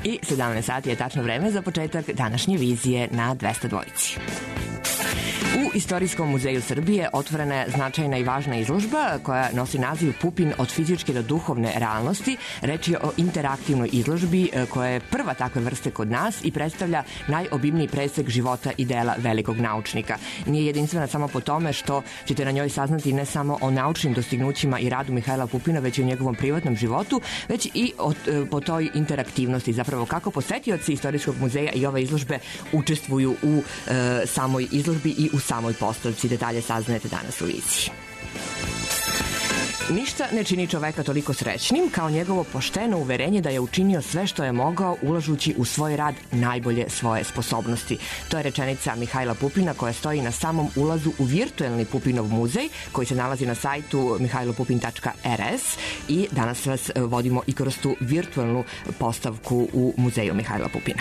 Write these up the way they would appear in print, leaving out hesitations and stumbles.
I 17 sati je tačno vreme za početak današnje vizije na 202. U Istorijskom muzeju Srbije otvorena je značajna i važna izložba koja nosi naziv Pupin od fizičke do duhovne realnosti. Reč je o interaktivnoj izložbi koja je prva takve vrste kod nas i predstavlja najobimniji presek života i dela velikog naučnika. Nije jedinstvena samo po tome što ćete na njoj saznati ne samo o naučnim dostignućima i radu Mihajla Pupina, već i o njegovom privatnom životu, već i po toj interaktivnosti, zapravo kako posetioci Istorijskog muzeja i ove izložbe učestvuju u samoj izložbi i u samoj postavci. Detalje saznajete danas u viziji. Ništa ne čini čoveka toliko srećnim kao njegovo pošteno uverenje da je učinio sve što je mogao ulažući u svoj rad najbolje svoje sposobnosti. To je rečenica Mihajla Pupina koja stoji na samom ulazu u virtuelni Pupinov muzej koji se nalazi na sajtu mihajlopupin.rs i danas vas vodimo i kroz tu virtuelnu postavku u muzeju Mihajla Pupina.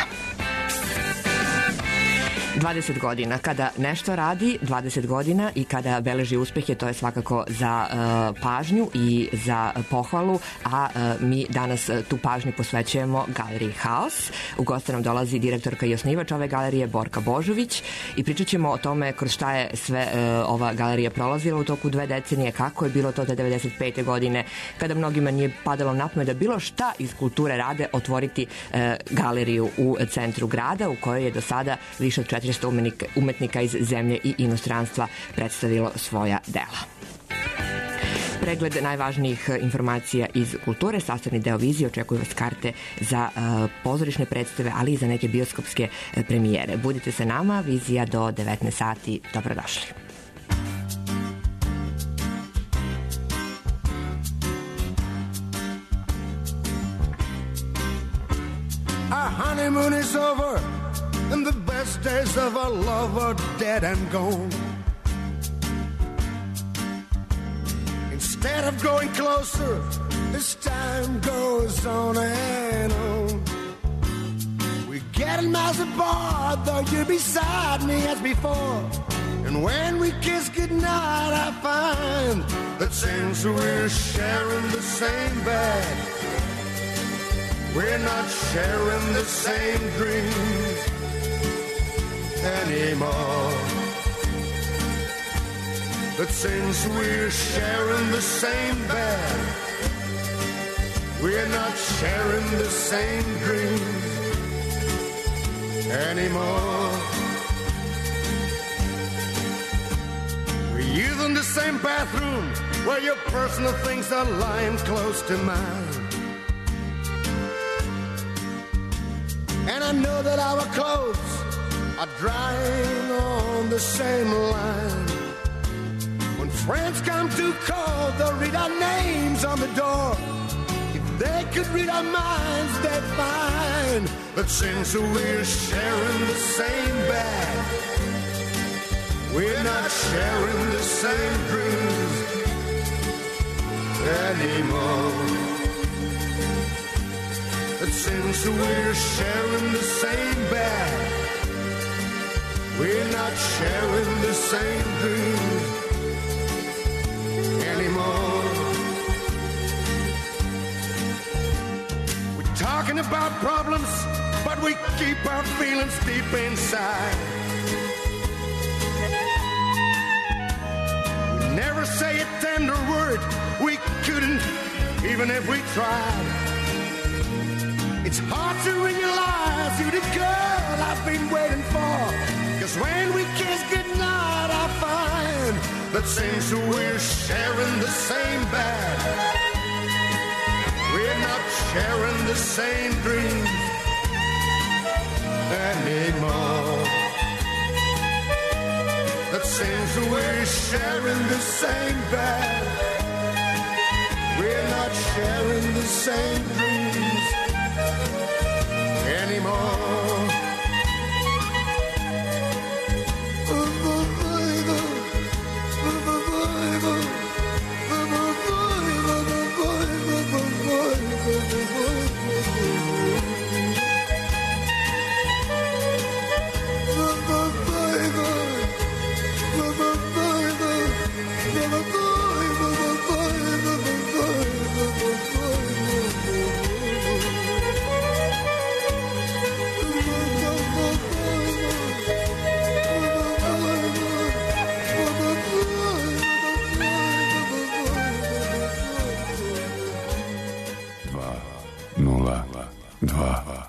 20 godina. Kada nešto radi, 20 godina i kada beleži uspehe, to je svakako za pažnju i za pohvalu, a mi danas tu pažnju posvećujemo Galeriji Haos. U goste nam dolazi direktorka i osnivač ove galerije Borka Božović i pričat ćemo o tome kroz šta je sve ova galerija prolazila u toku 2 decenije, kako je bilo to te 95. godine, kada mnogima nije padalo na pamet da bilo šta iz kulture rade otvoriti galeriju u centru grada u kojoj je do sada više od 400 umetnika iz zemlje i inostranstva predstavilo svoja dela. Pregled najvažnijih informacija iz kulture, sastavni deo vizije, očekuju vas karte za pozorišne predstave, ali i za neke bioskopske premijere. Budite sa nama, vizija do 19 sati. Dobrodošli. Our honeymoon is over and the best days of our love are dead and gone. Instead of growing closer, as time goes on and on, we're getting miles apart, though you're beside me as before. And when we kiss goodnight, I find that since we're sharing the same bed, we're not sharing the same dreams anymore. But since we're sharing the same bed, we're not sharing the same dreams anymore. We're using the same bathroom where your personal things are lying close to mine. And I know that our clothes are drying on the same line. When friends come to call, they'll read our names on the door. If they could read our minds, they'd find that since we're sharing the same bed, we're not sharing the same dreams anymore. That since we're sharing the same bed, we're not sharing the same dreams anymore. We're talking about problems, but we keep our feelings deep inside. We never say a tender word, we couldn't, even if we tried. It's hard to realize you're the girl I've been waiting for. Cause when we kiss goodnight, I find that since we're sharing the same bed, we're not sharing the same dreams anymore. That since we're sharing the same bed, we're not sharing the same dreams anymore. 2.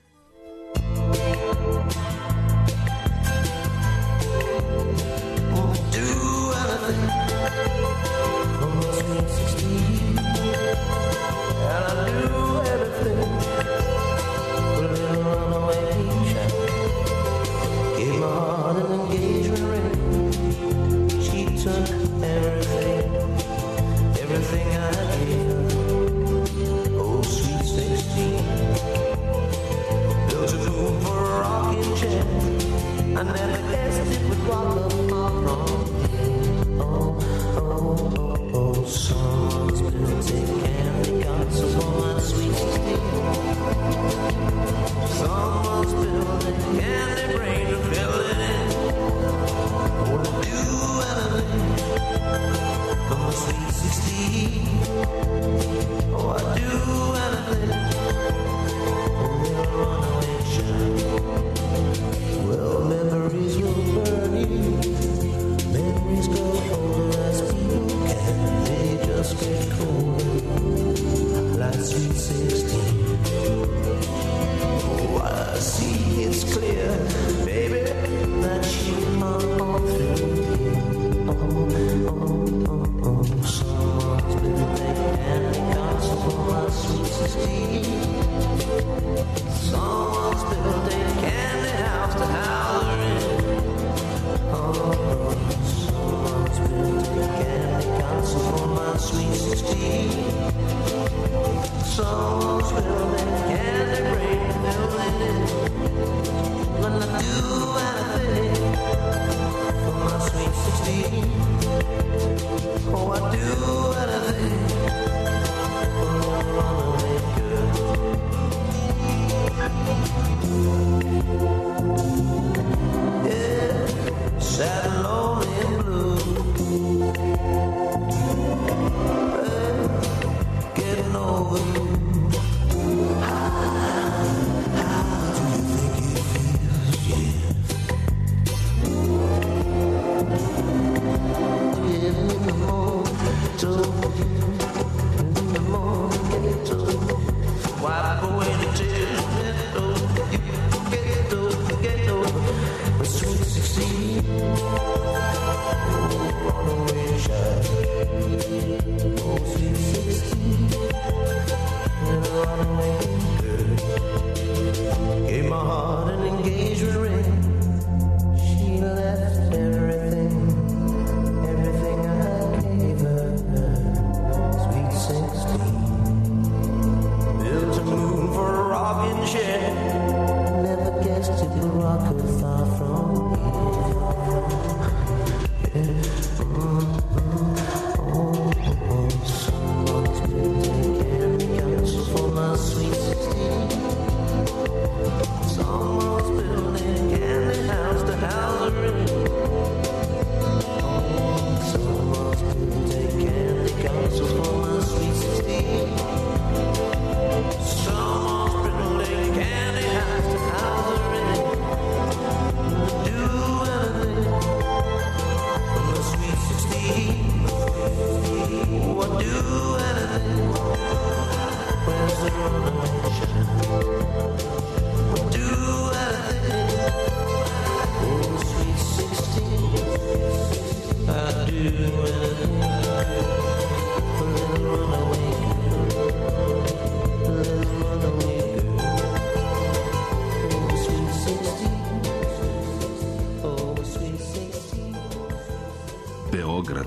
Beograd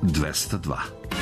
202.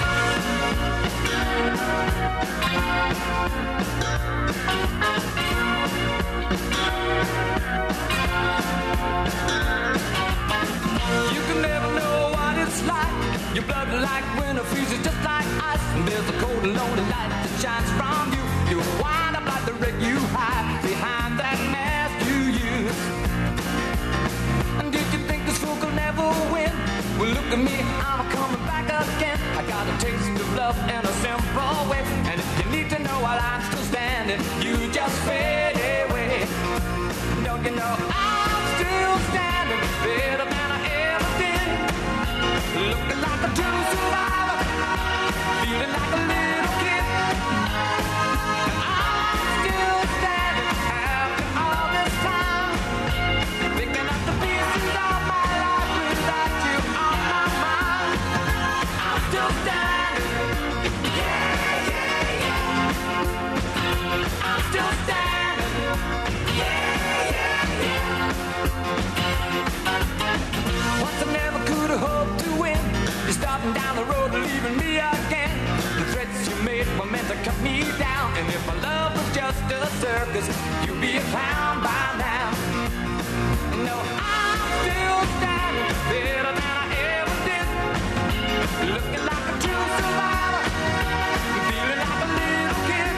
Your blood like winter freezes just like ice. And there's a cold and lonely light that shines from you. You wind up like the wreck you hide behind that mask you use. And did you think this fool could never win? Well, look at me, I'm coming back again. I got a taste of love in a simple way. And if you need to know while I'm still standing, you just fade away. Don't you know I'm still standing better than I ever did? Looking like a true survivor, feeling like a little kid. And I'm still standing. circus, you'd be a clown by now. No, I'm still standing better than I ever did, looking like a true survivor, feeling like a little kid.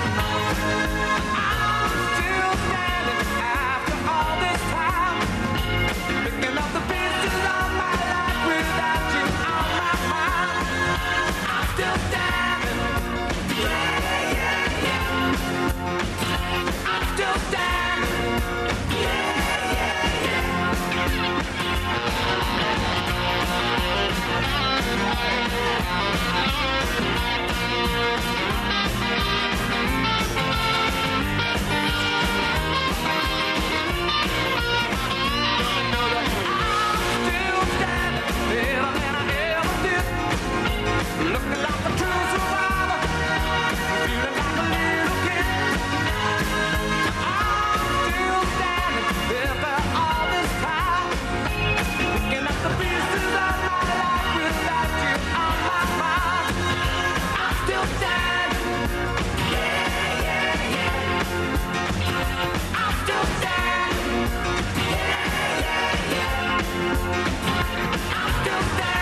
I'm still standing after all this time, picking up the pieces of my life without you on my mind. I'm still standing, yeah, yeah, yeah. I'm still standing, yeah, yeah, yeah. Looking like a true survivor, feeling like a little kid. I'm still standing after all this time, picking up the pieces of my life without you on my mind. I'm still standing, yeah, yeah, yeah. I'm still standing, yeah, yeah, yeah. I'm still standing.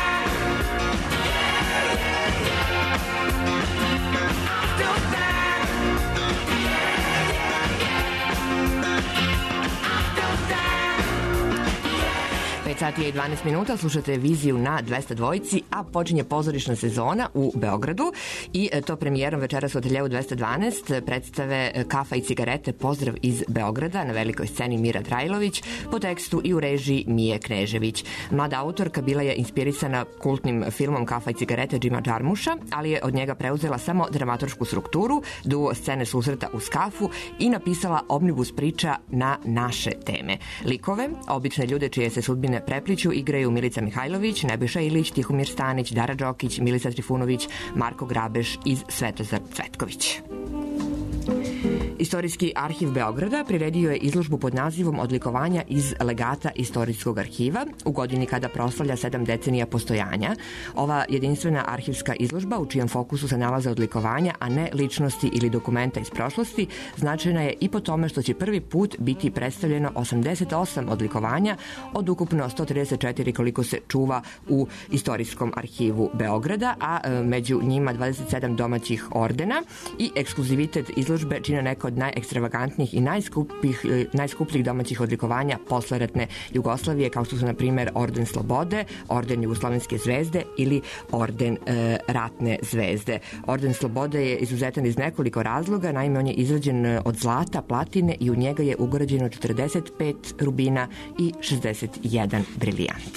Sati je i 12 minuta, slušate Viziju na 202, a počinje pozorišna sezona u Beogradu i to premijerom večeras u ateljeu 212 predstave Kafa i cigarete Pozdrav iz Beograda na velikoj sceni Mira Drajlović po tekstu i u režiji Mije Knežević. Mlada autorka bila je inspirisana kultnim filmom Kafa i cigarete Džima Džarmuša, ali je od njega preuzela samo dramaturšku strukturu, duo scene susreta uz kafu i napisala omnibus priča na naše teme. Likove, obične ljude čije se sudbine prepliću igraju Milica Mihajlović, Nebojša Ilić, Tihomir Stanić, Dara Đokić, Milica Trifunović, Marko Grabeš i Svetozar Cvetković. Istorijski arhiv Beograda priredio je izložbu pod nazivom Odlikovanja iz legata Istorijskog arhiva u godini kada proslavlja 7 decenija postojanja. Ova jedinstvena arhivska izložba, u čijem fokusu se nalaze odlikovanja, a ne ličnosti ili dokumenta iz prošlosti, značajna je i po tome što će prvi put biti predstavljeno 88 odlikovanja od ukupno 134 koliko se čuva u Istorijskom arhivu Beograda, a među njima 27 domaćih ordena i ekskluzivitet izložbe čine neko od najekstravagantnijih i najskupljih domaćih odlikovanja posleratne Jugoslavije, kao što su, na primjer, Orden Slobode, Orden Jugoslovenske zvezde ili Orden Ratne zvezde. Orden Slobode je izuzetan iz nekoliko razloga, naime on je izrađen od zlata, platine i u njega je ugrađeno 45 rubina i 61 brilijant.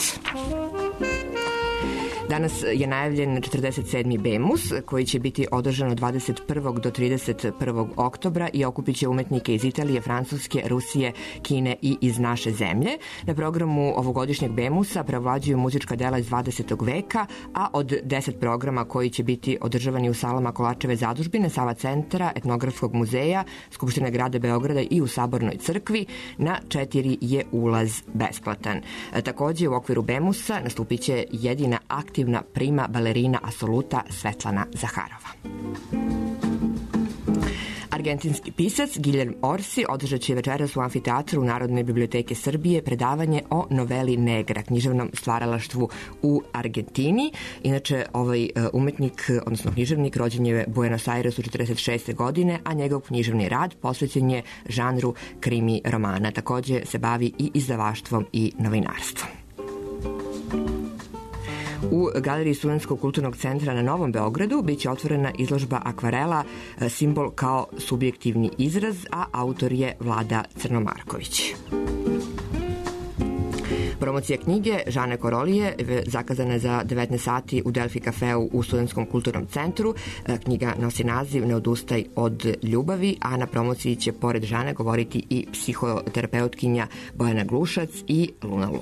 Danas je najavljen 47. Bemus, koji će biti održan od 21. do 31. oktobra i okupit će umetnike iz Italije, Francuske, Rusije, Kine i iz naše zemlje. Na programu ovogodišnjeg Bemusa prevlađuju muzička dela iz 20. veka, a od 10 programa koji će biti održavani u salama Kolačeve zadužbine, Sava centra, Etnografskog muzeja, Skupštine grada Beograda i u Sabornoj crkvi, na 4 je ulaz besplatan. Takođe, u okviru Bemusa nastupit će jedina aktivna prima balerina Asoluta Svetlana Zaharova. Argentinski pisac Guillermo Orsi održat će večeras u amfiteatru Narodne biblioteke Srbije predavanje o noveli Negra, književnom stvaralaštvu u Argentini. Inače, ovaj umetnik, odnosno književnik, rođen je u Buenos Airesu 1946. godine, a njegov književni rad posvećen je žanru krimi romana. Takođe se bavi i izdavaštvom i novinarstvom. U Galeriji Studentskog kulturnog centra na Novom Beogradu biće otvorena izložba akvarela Simbol kao subjektivni izraz, a autor je Vlada Crnomarković. Promocija knjige Žane Korolije zakazana je za 19 sati u Delfi kafeu u Studentskom kulturnom centru. Knjiga nosi naziv Ne odustaj od ljubavi, a na promociji će pored Žane govoriti i psihoterapeutkinja Bojana Glušac i Lunalu.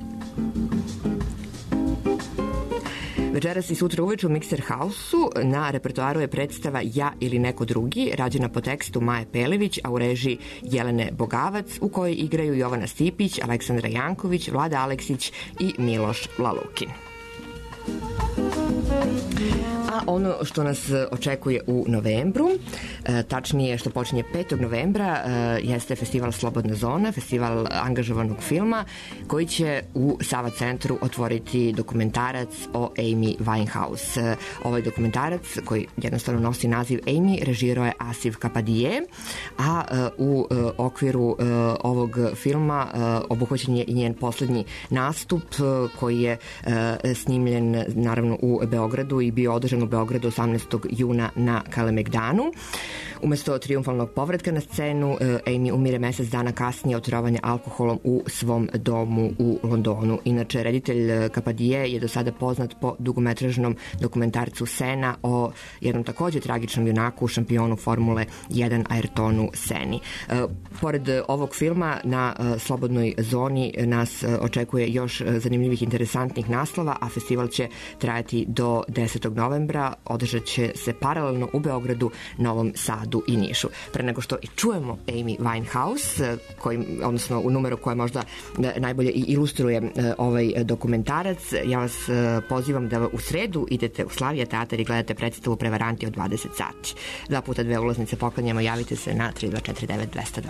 Večeras i sutra uveče u Mixer House-u na repertoaru je predstava Ja ili neko drugi, rađena po tekstu Maje Pelević, a u režiji Jelene Bogavac, u kojoj igraju Jovana Stipić, Aleksandra Janković, Vlada Aleksić i Miloš Lalukin. A ono što nas očekuje u novembru, tačnije što počinje 5. novembra, jeste festival Slobodna zona, festival angažovanog filma, koji će u Sava centru otvoriti dokumentarac o Amy Winehouse. Ovaj dokumentarac, koji jednostavno nosi naziv Amy, režirao je Asif Kapadije, a u okviru ovog filma obuhvaćen je i njen poslednji nastup koji je snimljen naravno u Beogradu i bio održan u Beogradu 18. juna na Kalemegdanu. Umesto triumfalnog povratka na scenu, Amy umire mesec dana kasnije od trovanja alkoholom u svom domu u Londonu. Inače, reditelj Kapadije je do sada poznat po dugometražnom dokumentarcu Sena o jednom takođe tragičnom junaku, šampionu Formule 1 Ayrtonu Seni. Pored ovog filma, na Slobodnoj zoni nas očekuje još zanimljivih, interesantnih naslova, a festival će trajati do 10. novembra. Održat će se paralelno u Beogradu, Novom Sadu i Nišu. Pre nego što i čujemo Amy Winehouse, odnosno u numeru koja možda najbolje i ilustruje ovaj dokumentarac, ja vas pozivam da u sredu idete u Slavija teatar i gledate predstavu Prevaranti od 20 sati. 2 puta 2 ulaznice poklanjamo, javite se na 3249 202.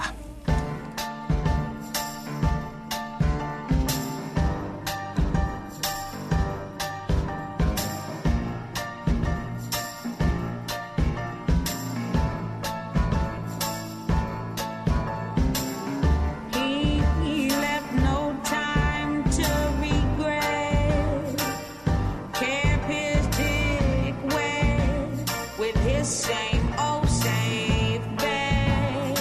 Same old safe bed.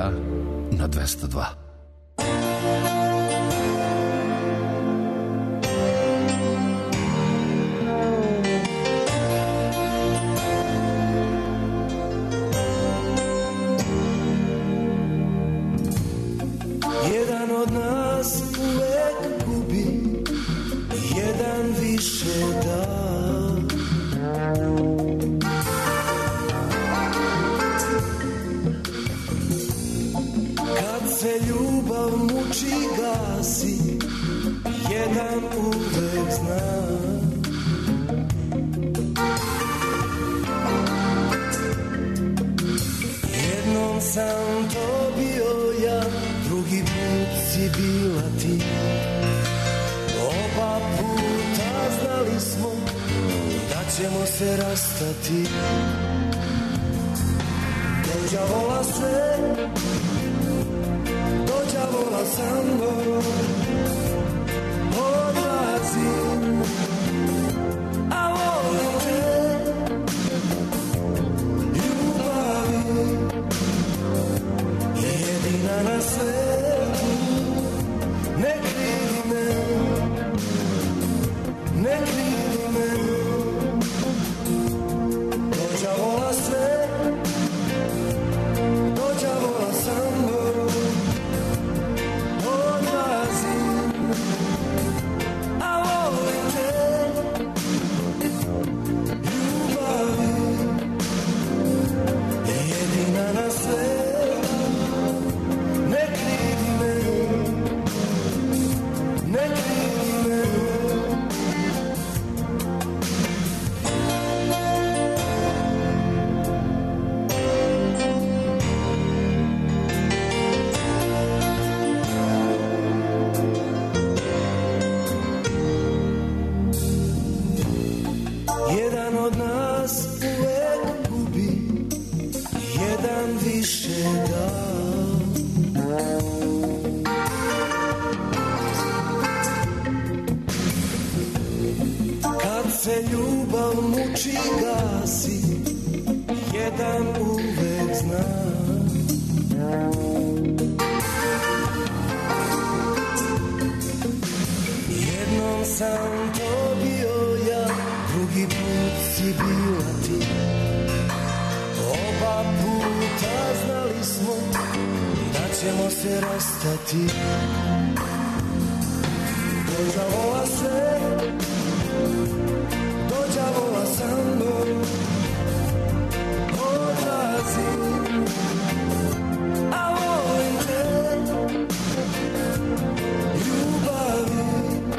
Beograda na 202. Jedan od nas uvek gubi, jedan više da. Kad se ljubav muči gasi, jedan uvek zna. Jednom sam to bio ja, drugi put si bila ti. Oba puta znali smo da ćemo se rastati. Do đavola sve, do đavola samo odlazim, a volim te, ljubavi, jedina na svetu. Ne krivi me, ne krivi me, do đavola sve, do đavola samo odlazim, a volim te, ljubavi, jedina na svetu. Ne krivi me, ne krivi me. Jedan od nas uvek gubi, jedan više da. Kad se ljubav muči gasi, jedan uvek zna. Jednom sam to bio ja, drugi put si bila ti. Oba puta znali smo da ćemo se rastati. Do đavola sve, do đavola samo odlazim, a volim te, ljubavi,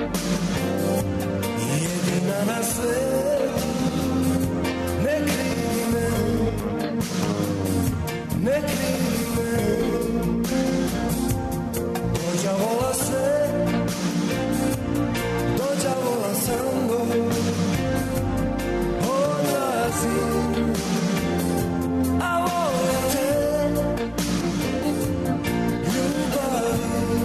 jedina na svetu. Ne krivi me, ne krivi me, do đavola sve, do đavola samo odlazim, a volim te, ljubavi,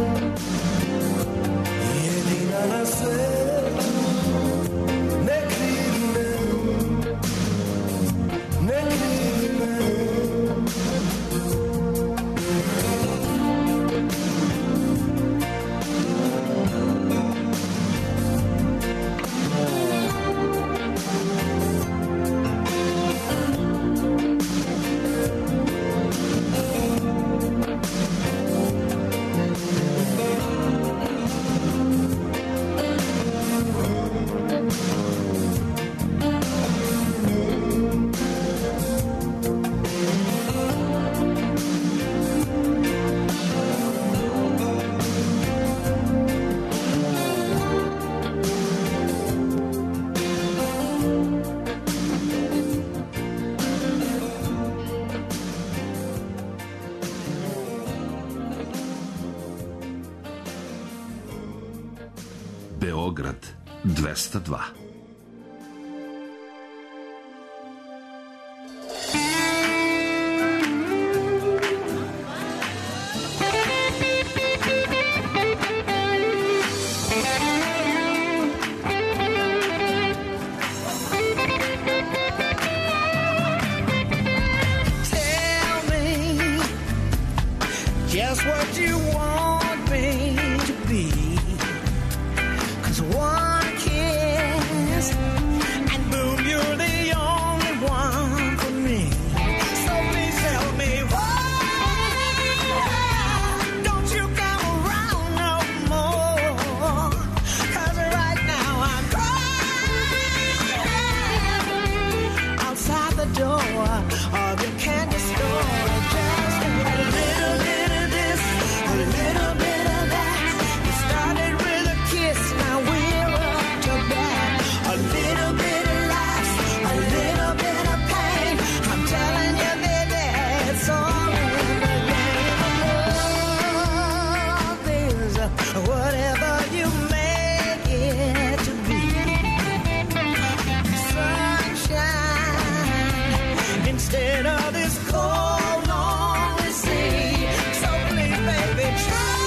jedina na svetu. Ne krivi me, ne krivi me. Beograd 202. just what you want me to be. 'Cause one kiss and boom, you're the only one for me. So please tell me why don't you come around no more? 'Cause right now I'm crying outside the door of your candy store. Just a little bit of this, a little bit of that. It started with a kiss, now we're up to bat. A little bit of laughs, a little bit of pain. I'm telling you, baby, it's all in the game of love. Is whatever you make it to be. Sunshine instead of this cold, lonely sea. So please, baby, try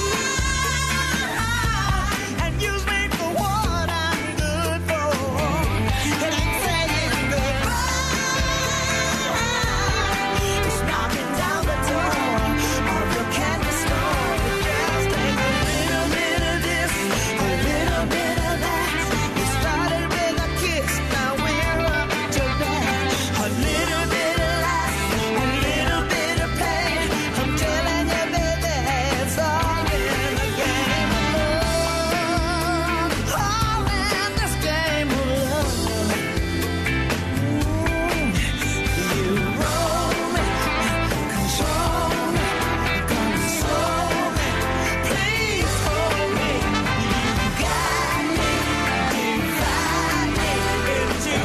and use me for what I'm good for. It ain't saying goodbye. It's knocking down the door of your candy store. Just take a little bit of this, a little bit of that. It started with a kiss, now we're up to bat. A little bit of laugh, a little bit of pain. I'm telling you, baby, it's all in the game of love. All in this game of love. You roll me, control me, console me. Please hold me. You got me, you find me. It's you.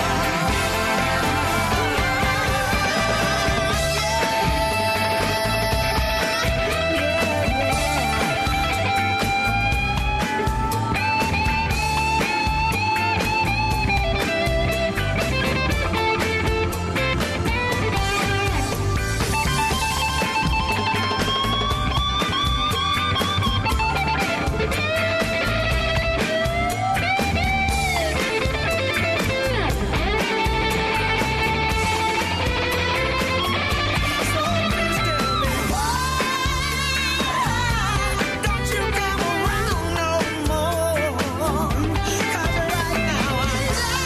Don't you come around no more. 'Cause right now I'm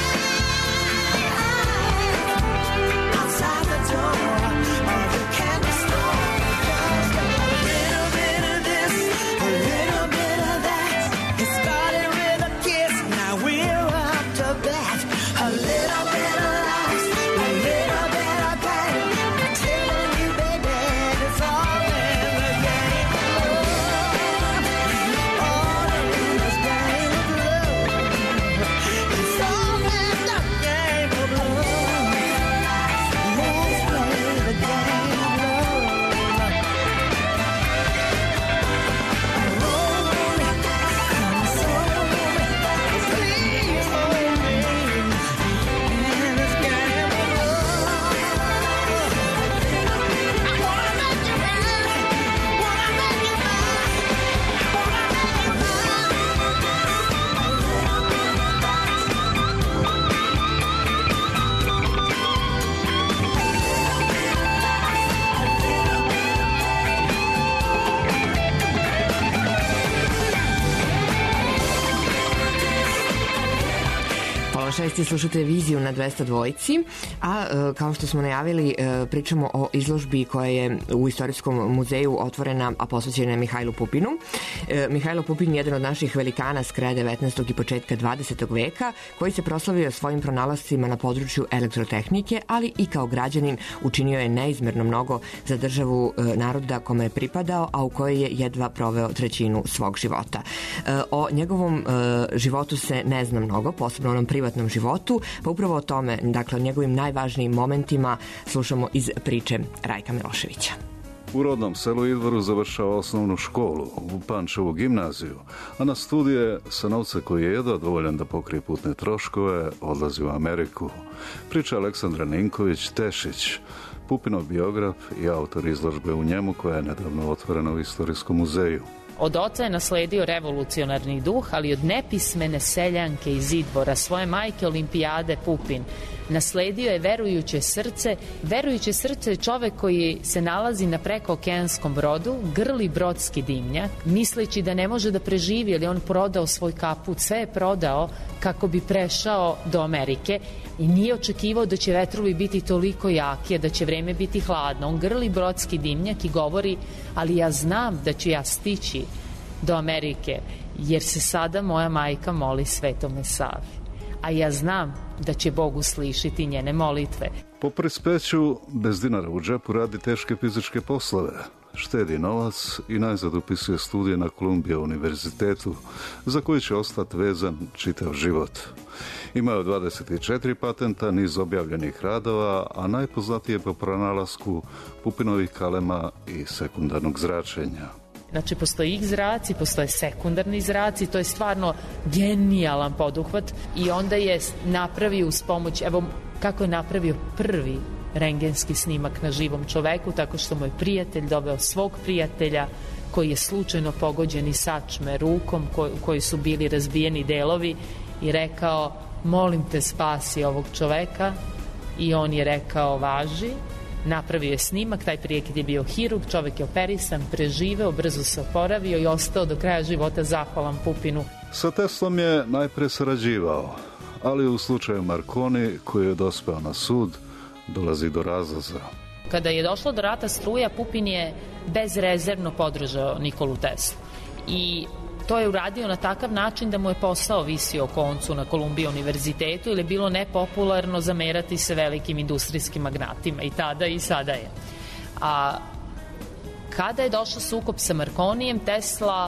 outside the door of the candy store. Just a little bit of this, a little bit of that. It started with a kiss, now we're up to bat. A little bit of laughs, a little bit of pain. I'm telling you, baby, it's all in the game of love. All in this game of love. It's all in the game of love. Let's play the game of love. Roll me, console me, please hold me in this game of love. I wanna make you mine, wanna make you mine, wanna make you Pola 6 slušate Viziju na 202, a kao što smo najavili, pričamo o izložbi koja je u Istorijskom muzeju otvorena, a posvećena je Mihajlu Pupinu. Mihajlo Pupin je jedan od naših velikana s kraja 19. i početka 20. veka, koji se proslavio svojim pronalascima na području elektrotehnike, ali i kao građanin učinio je neizmerno mnogo za državu naroda kome je pripadao, a u kojoj je jedva proveo trećinu svog života. O njegovom životu se ne zna mnogo, posebno onom privatnom životu, pa upravo o tome, dakle o njegovim najvažnijim momentima slušamo iz priče Rajka Miloševića. U rodnom selu Idvoru završava osnovnu školu, u Pančevu gimnaziju, a na studije sa novca koji je jedva dovoljan da pokrije putne troškove, odlazi u Ameriku. Priča Aleksandra Ninković-Tešić, Pupinov biograf i autor izložbe u njemu koja je nedavno otvorena u Istorijskom muzeju. Od oca je nasledio revolucionarni duh, ali od nepismene seljanke iz Idvora, svoje majke Olimpijade Pupin, nasledio je verujuće srce. Verujuće srce je čovek koji se nalazi na prekookeanskom brodu, grli brodski dimnjak, misleći da ne može da preživi, ali on prodao svoj kaput, sve je prodao kako bi prešao do Amerike i nije očekivao da će vetrovi biti toliko jaki, da će vreme biti hladno. On grli brodski dimnjak i govori, ali ja znam da ću ja stići do Amerike, jer se sada moja majka moli Svetome Savi. A ja znam da će Bog uslišiti njene molitve. Po prispeću, bez dinara u džepu, radi teške fizičke poslove. Štedi novac i najzad upisuje studije na Columbia univerzitetu, za koji će ostati vezan čitav život. Imao 24 patenta, niz objavljenih radova, a najpoznatije po pronalasku Pupinovih kalema i sekundarnog zračenja. Znači, postoje X zraci, postoje sekundarni zraci, to je stvarno genijalan poduhvat i onda je napravio uz pomoć, evo kako je napravio prvi rentgenski snimak na živom čoveku, tako što mu je prijatelj doveo svog prijatelja koji je slučajno pogođen i sačme rukom, koji su bili razbijeni delovi i rekao, molim te spasi ovog čoveka, i on je rekao, važi. Napravio je snimak, taj prijatelj je bio hirurg, čovek je operisan, preživeo, brzo se oporavio i ostao do kraja života zahvalan Pupinu. Sa Teslom je najpre sarađivao, ali u slučaju Marconi, koji je dospeo na sud, dolazi do razlaza. Kada je došlo do rata struja, Pupin je bezrezervno podržao Nikolu Teslu. I to je uradio na takav način da mu je posao visio o koncu na Columbia univerzitetu, ili je bilo nepopularno zamerati se velikim industrijskim magnatima, i tada i sada je. A kada je došao sukob sa Marconijem, Tesla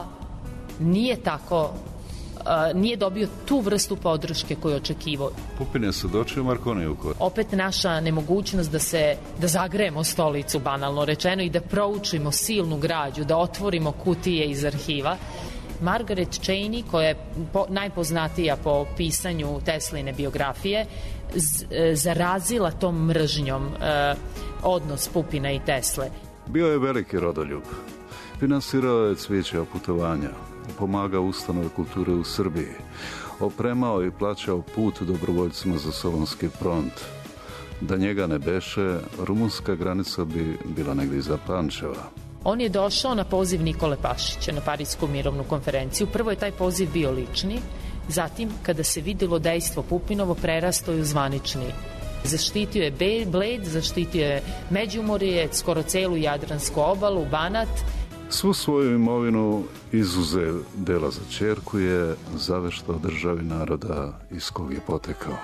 nije dobio tu vrstu podrške koju je očekivao. Pupin je sadočio Marconiju kod. Opet naša nemogućnost da zagrejemo stolicu, banalno rečeno, i da proučimo silnu građu, da otvorimo kutije iz arhiva. Margaret Cheney, koja je najpoznatija po pisanju Tesline biografije, zarazila tom mržnjom odnos Pupina i Tesle. Bio je veliki rodoljub. Finansirao je cvijeća putovanja, pomagao ustanove kulture u Srbiji, opremao i plaćao put dobrovoljcima za Solunski front. Da njega ne beše, rumunska granica bi bila negdje iza Pančeva. On je došao na poziv Nikole Pašića na Parisku mirovnu konferenciju. Prvo je taj poziv bio lični, zatim kada se videlo dejstvo Pupinovo, prerastao je u zvanični. Zaštitio je Bled, zaštitio je Međimurje, skoro celu Jadransku obalu, Banat. Svu svoju imovinu, izuzev dela za ćerku, je zaveštao državi naroda iz kog je potekao.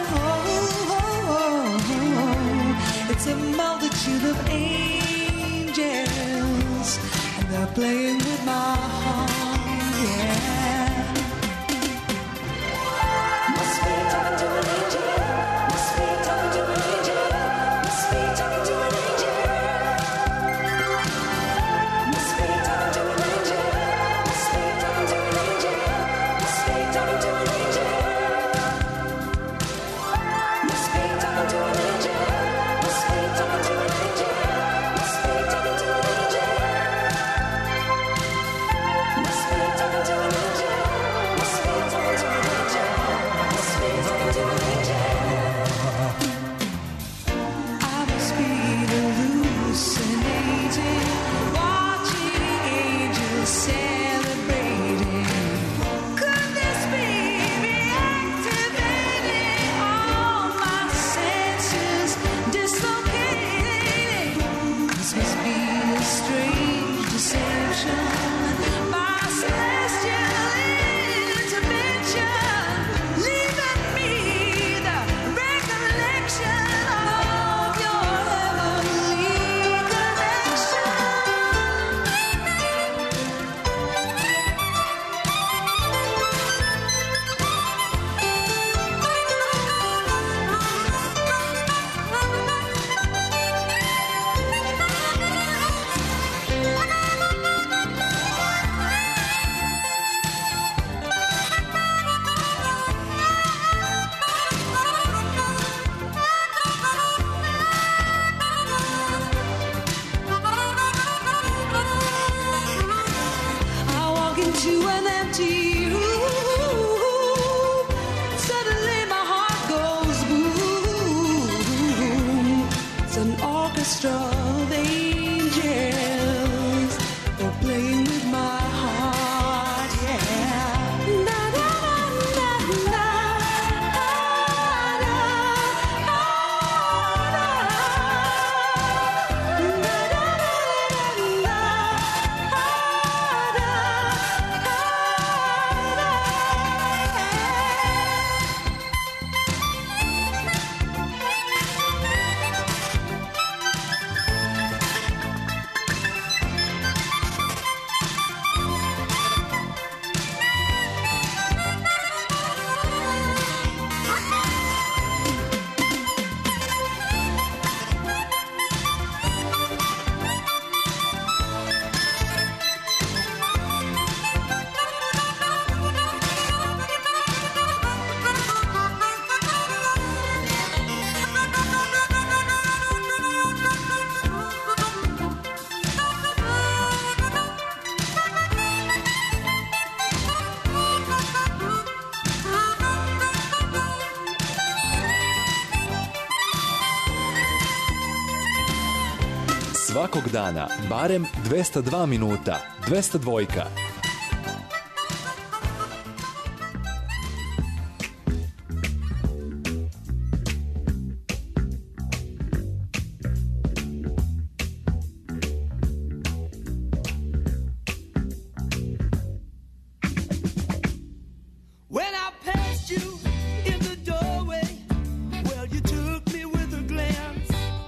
It's a multitude of angels. angels, and they're playing with my heart, yeah. Must be talking to an angel. Must be talking to an angel. Must be talking to an angel. Must be talking to an angel. Must be talking to an angel. Must be talking to an angel. Must be talking to an angel. Must be talking to an angel. Must be talking to an angel. Must be talking to an angel. Must be talking to an angel. Must be talking to an angel. I must be hallucinating, watching angels celebrating. Could this be me activating all my senses, dislocating? This must be a strange deception, my celestial intervention, leaving me the recollection of your heavenly connection. I walk into an empty room. Suddenly my heart goes boom. It's an orchestra of angels. They're playing with my heart, yeah. Na na na na na na Svakog dana, barem 202 minuta, 202. When I passed you in the doorway, well, you took me with a glance.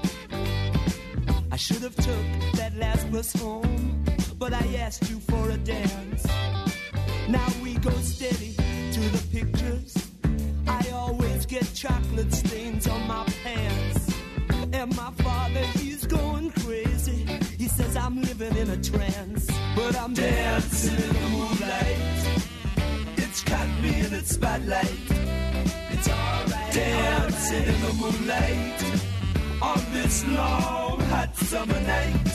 I should have took that last bus home, but I asked you for a dance. Now we go steady to the pictures. I always get chocolate stains on my pants. And my father, he's going crazy. He says I'm living in a trance, but I'm dancing in the moonlight. It's caught me in its spotlight. It's alright. Dancing in the moonlight on this long hot summer night.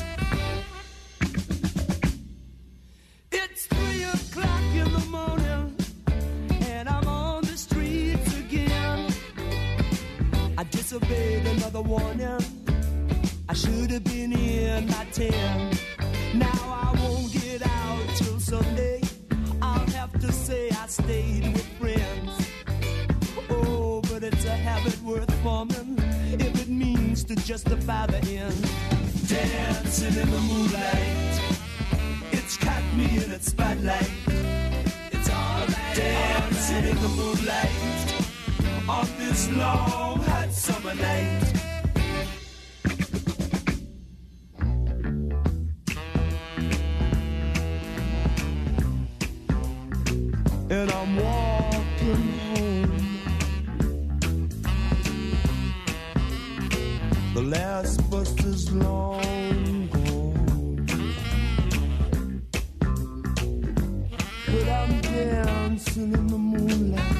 It's 3 o'clock in the morning, and I'm on the streets again. I disobeyed another warning. I should have been in by 10. Now I won't get out till Sunday. I'll have to say I stayed with friends. Oh, but it's a habit worth forming if it means to justify the end. Dancing in the moonlight, it's caught me in its spotlight. It's alright. Dancing in the moonlight on this long hot summer night. and I'm walking home. The last bus is long gone, but I'm dancing in the moonlight.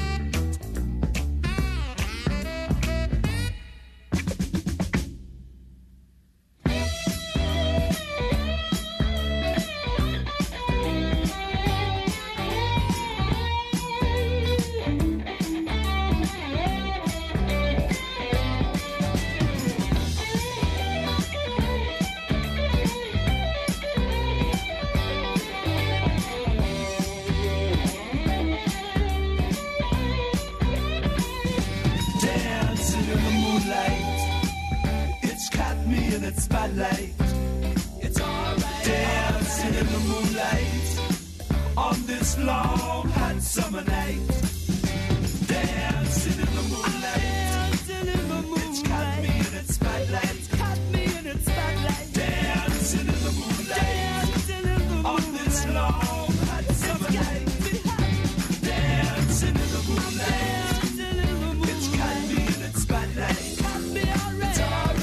Spotlight. It's alright. Dancing in the moonlight on this long hot summer night. Dancing in the moonlight. It's caught me in its spotlight. It's caught me in its spotlight. Dancing in the moonlight on this long hot summer night. Dancing in the moonlight. It's caught me in its spotlight. It's alright.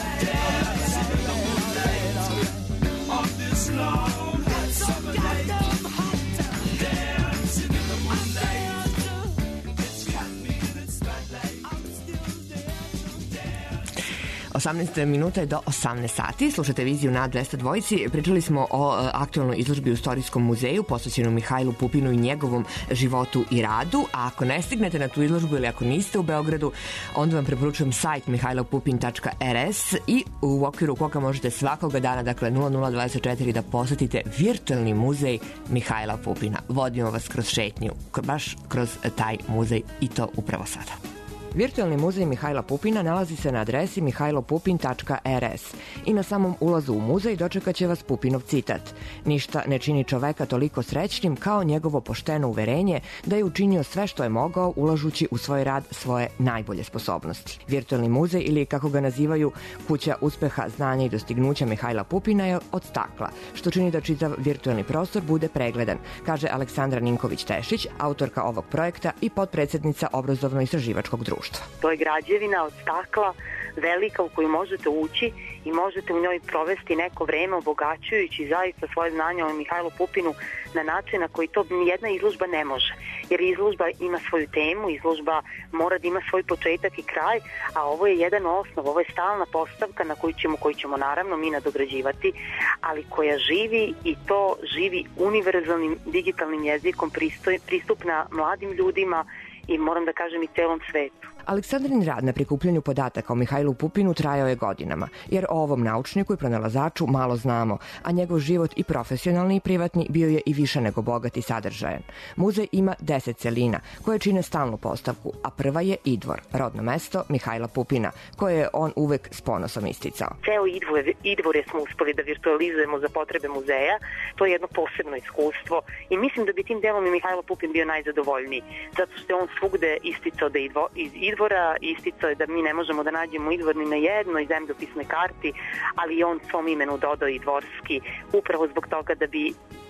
Long hot summer night, dancing in the moonlight. It's got me in its spotlight. I'm still dancing. 18 minuta je do 18 sati. Slušate viziju na 202. Pričali smo o aktualnoj izložbi u Istorijskom muzeju posvećenom Mihajlu Pupinu i njegovom životu i radu. A ako ne stignete na tu izložbu ili ako niste u Beogradu, onda vam preporučujem sajt mihajlopupin.rs i u okviru koga možete svakoga dana, dakle 0024, da posetite virtualni muzej Mihajla Pupina. Vodimo vas kroz šetnju, baš kroz taj muzej i to upravo sada. Virtualni muzej Mihajla Pupina nalazi se na adresi mihajlopupin.rs i na samom ulazu u muzej dočekat će vas Pupinov citat: ništa ne čini čoveka toliko srećnim kao njegovo pošteno uverenje da je učinio sve što je mogao ulažući u svoj rad svoje najbolje sposobnosti. Virtualni muzej, ili kako ga nazivaju kuća uspeha, znanja i dostignuća Mihajla Pupina, je od stakla, što čini da čitav virtualni prostor bude pregledan, kaže Aleksandra Ninković-Tešić, autorka ovog projekta i potpredsednica obrazovno-istraživačkog društva. To je građevina od stakla, velika, u koju možete ući i možete u njoj provesti neko vreme obogaćujući zaista svoje znanje o Mihajlu Pupinu na način na koji to nijedna izložba ne može. Jer izložba ima svoju temu, izložba mora da ima svoj početak i kraj, a ovo je jedan osnov, ovo je stalna postavka na koju ćemo naravno mi nadograđivati, ali koja živi, i to živi univerzalnim digitalnim jezikom, pristupna mladim ljudima i moram da kažem i celom svetu. Aleksandrin rad na prikupljanju podataka o Mihajlu Pupinu trajao je godinama, jer o ovom naučniku i pronalazaču malo znamo, a njegov život i profesionalni i privatni bio je i više nego bogat i sadržajan. Muzej ima 10 celina, koje čine stalnu postavku, a prva je Idvor, rodno mesto Mihajla Pupina, koje je on uvek s ponosom isticao. Ceo Idvore smo uspeli da virtualizujemo za potrebe muzeja, to je jedno posebno iskustvo i mislim da bi tim delom i Mihajlo Pupin bio najzadovoljniji, zato što je on svugde isticao da iz Idvora, isticao je da mi ne možemo da nađemo Idvor ni na jednoj zemljopisnoj karti, ali on svom imenu dodao Idvorski, upravo zbog toga da bi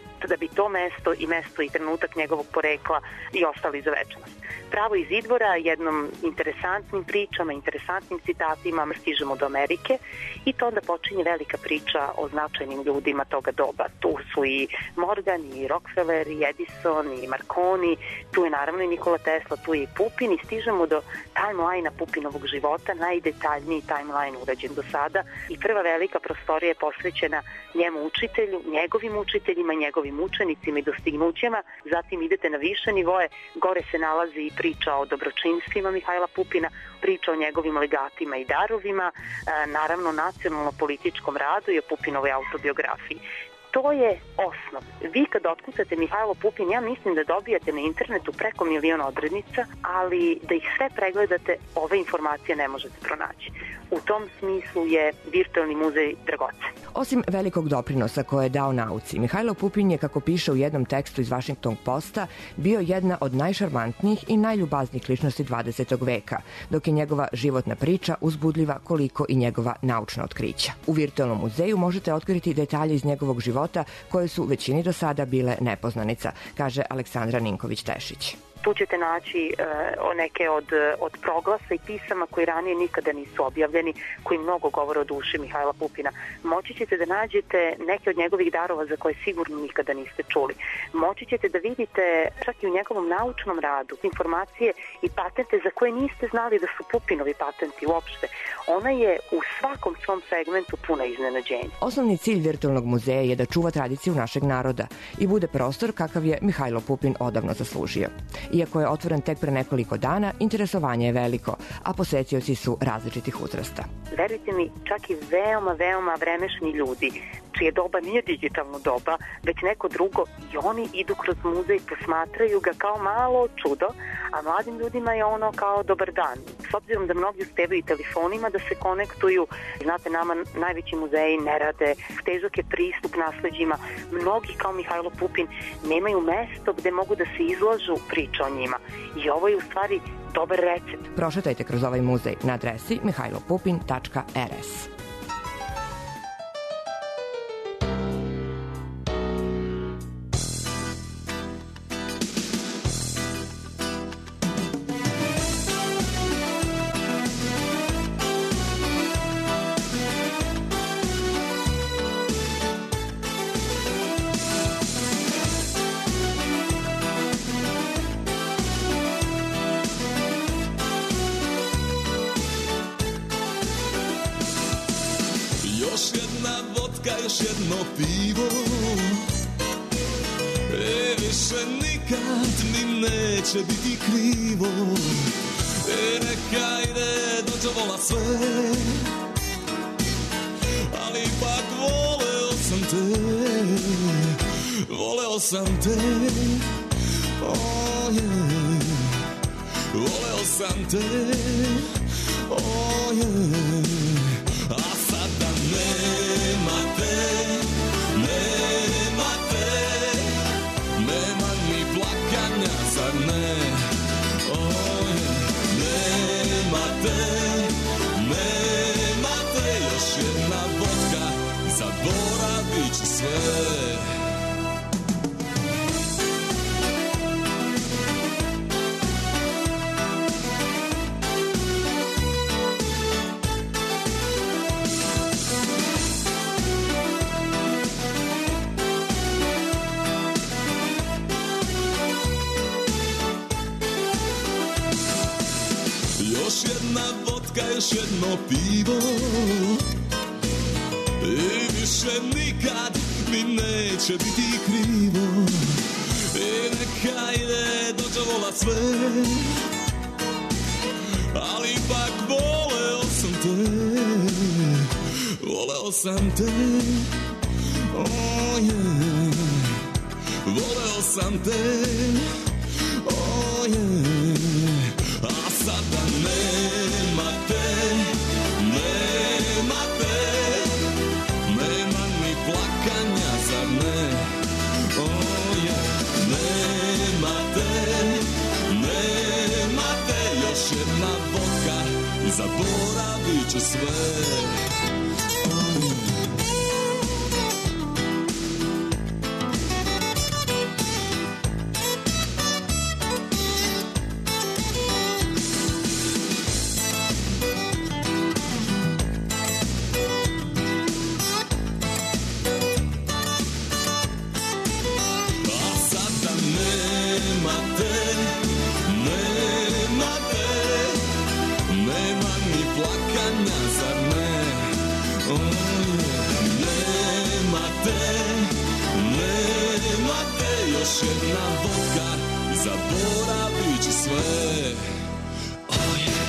to mesto i trenutak njegovog porekla i ostali za večnost. Pravo iz Idvora, jednom interesantnim pričama, interesantnim citatima, stižemo do Amerike i to onda počinje velika priča o značajnim ljudima toga doba. Tu su i Morgan, i Rockefeller, i Edison, i Marconi, tu je naravno i Nikola Tesla, tu je i Pupin i stižemo do timeline-a Pupinovog života, najdetaljniji timeline urađen do sada i prva velika prostorija je posvećena njemu učitelju, njegovim učiteljima, njegovim učenicima i dostignućima. Zatim idete na više nivoe, gore se nalazi i priča o dobročinstvima Mihajla Pupina, priča o njegovim legatima i darovima, naravno nacionalno-političkom radu i o Pupinovoj autobiografiji. To je osnov. Vi kad otkucate Mihajlo Pupin, ja mislim da dobijate na internetu preko 1 milion odrednica, ali da ih sve pregledate, ove informacije ne možete pronaći. U tom smislu je virtualni muzej dragocen. Osim velikog doprinosa koje je dao nauci, Mihajlo Pupin je, kako piše u jednom tekstu iz Washington Posta, bio jedna od najšarmantnijih i najljubaznijih ličnosti 20. veka, dok je njegova životna priča uzbudljiva koliko i njegova naučna otkrića. U virtualnom muzeju možete otkriti detalje iz njegovog života koje su većini do sada bile nepoznanica, kaže Aleksandra Ninković-Tešić. Tu ćete naći neke od proglasa i pisama koji ranije nikada nisu objavljeni, koji mnogo govore o duši Mihajla Pupina. Moći ćete da nađete neke od njegovih darova za koje sigurno nikada niste čuli. Moći ćete da vidite čak i u njegovom naučnom radu informacije i patente za koje niste znali da su Pupinovi patenti uopšte. Ona je u svakom svom segmentu puna iznenađenja. Osnovni cilj virtualnog muzeja je da čuva tradiciju našeg naroda i bude prostor kakav je Mihajlo Pupin odavno zaslužio. Iako je otvoren tek pre nekoliko dana, interesovanje je veliko, a posetioci su različitih uzrasta. Verujte mi, čak i veoma vremešni ljudi, čije doba nije digitalno doba, već neko drugo, i oni idu kroz muzej, posmatraju ga kao malo čudo, a mladim ljudima je ono kao dobar dan. S obzirom da mnogi uspevaju telefonima da se konektuju, znate, nama najveći muzeji ne rade, težak je pristup nasleđima, mnogi kao Mihajlo Pupin nemaju mesto gde mogu da se izlažu priča o njima. I ovo je u stvari dobar recept. Prošetajte kroz ovaj muzej na adresi mihajlopupin.rs. Još jedno pivo, više nikad mi neće biti krivo, neka ide dođe vola sve, ali ipak voleo sam te, oh yeah, voleo sam te, oh yeah, a sada nema ni plakanja, zar ne? Oh, nema te, još jedna vodka, zaboravit ću sve. Još jedna vodka, još jedno pivo, i više nikad mi neće biti krivo, i neka ide dođe vola sve, ali ipak voleo sam te, oh yeah, voleo sam te, oh yeah, a sada nema ni plakanja, zar ne? Oh yeah, nema te, još jedna vodka, zaboravit ću sve. Još jedna vodka, zaboravit ću sve. Oh yeah.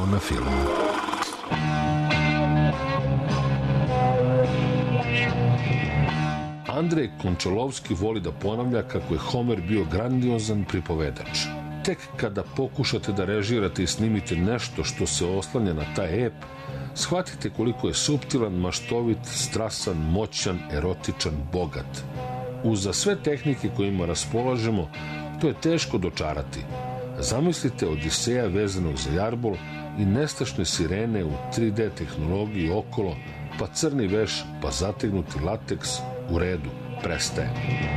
kao na filmu. Andrej Končalovski voli da ponavlja kako je Homer bio grandiozan pripovedač. Tek kada pokušate da režirate i snimite nešto što se oslanja na taj ep, shvatite koliko je suptilan, maštovit, strasan, moćan, erotičan, bogat. Uza sve tehnike kojima raspolažemo, to je teško dočarati. Zamislite Odiseja vezanog za jarbol i nestašne sirene u 3D tehnologiji okolo, pa crni veš, pa zategnuti lateks, u redu, prestaje.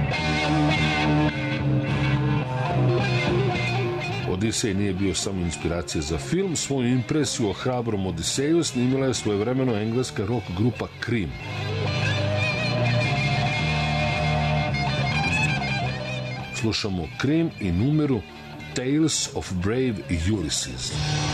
Odisej nije bio samo inspiracija za film, svoju impresiju o hrabrom Odiseju snimila je svojevremeno engleska rock grupa Cream. Slušamo Cream i numeru Tales of Brave Ulysses.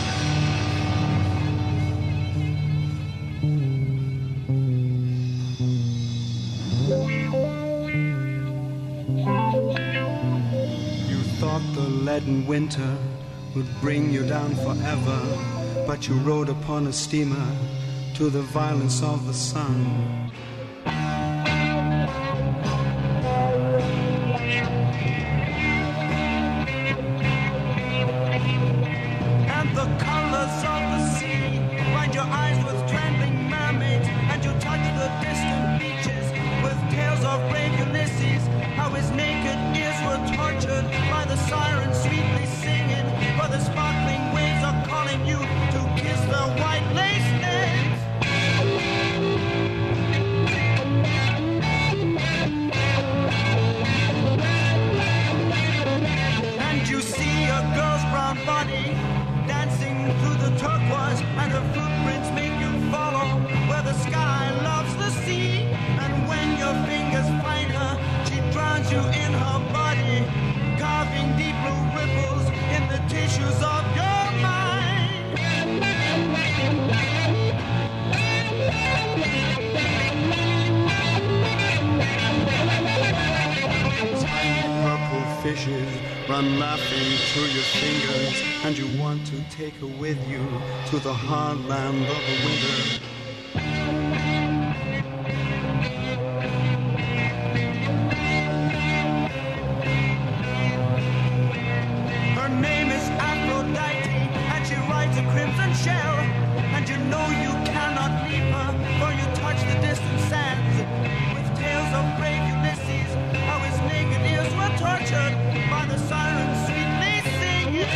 Leaden winter would bring you down forever, but you rode upon a steamer to the violence of the sun. And the colors of the sea find your eyes with trembling mermaids, and you touch the distant beaches with tales of brave Ulysses, how his naked ears were tortured by the sirens sweetly singing, for the sparkling waves are calling you to kiss the white lace nails. And you see a girl's brown body dancing through the turquoise, and her footprints make you follow where the sky loves the sea. And when your fingers find her, she drowns you in her body, carving deep blue ripples in the tissues of your mind. Tiny purple fishes run laughing through your fingers, and you want to take her with you to the hard land of the winter. Her name is Aphrodite, and she rides a crimson shell, and you know you cannot leave her, for you touch the distant sands with tales of brave Ulysses, how his naked ears were tortured by the sirens sweetly singing.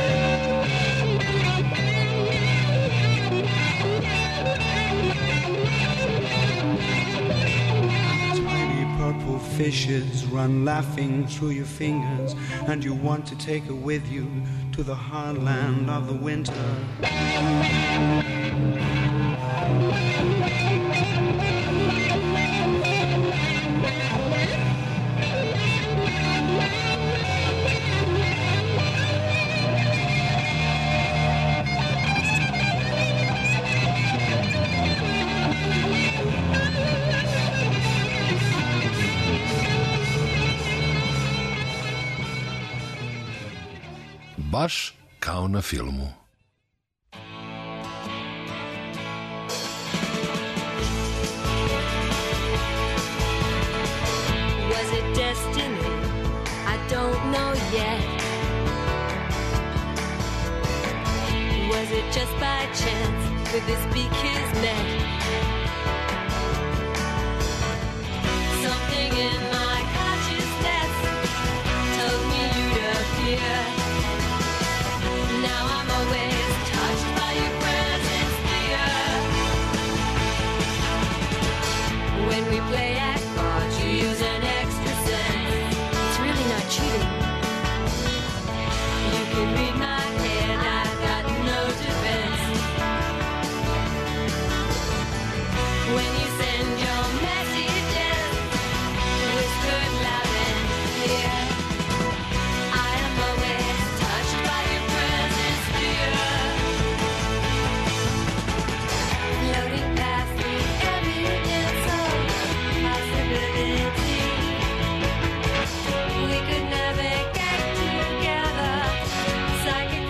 Tiny purple fishes run laughing through your fingers, and you want to take her with you to the hard land of the winter. Baš kao na filmu. Was it destiny? I don't know yet. Was it just by chance? Could this be kismet? Something in my consciousness told me you'd appear. Now I'm always touched by your presence, dear. When we play at cards, you use an extra sense. It's really not cheating. You can read my head, I've got no defense. When you send your messages, whispered loud and clear, I am always touched by your presence, dear. Floating past the evidence of possibility, we could never get together. Psychic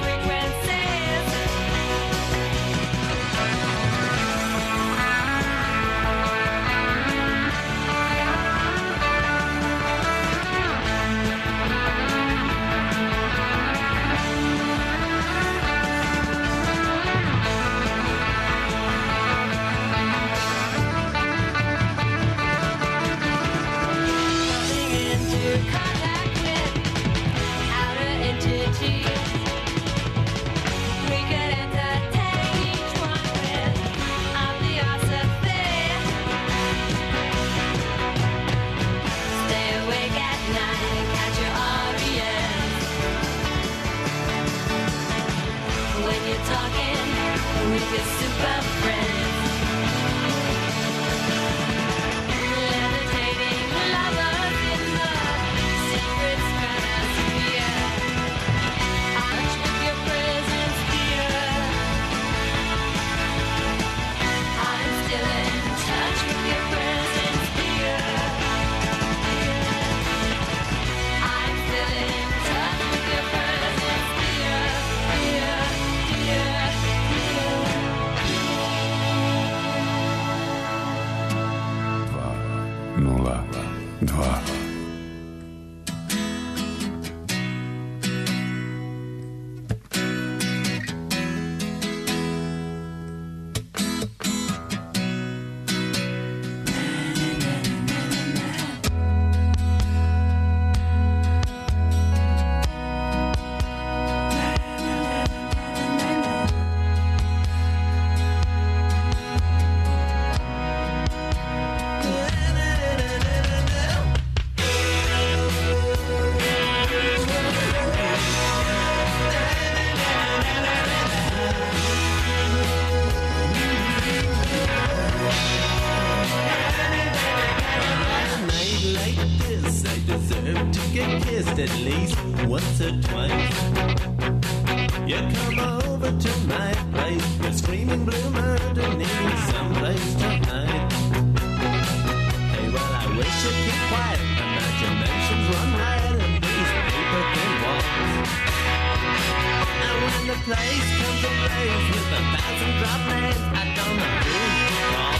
get kissed at least once or twice. You come over to my place, the screaming blue murder needs someplace to hide. Hey, well, I wish you'd keep quiet. Imaginations run riot in these paper thin walls. And when the place comes ablaze with 1,000 drop names, I don't know who to call.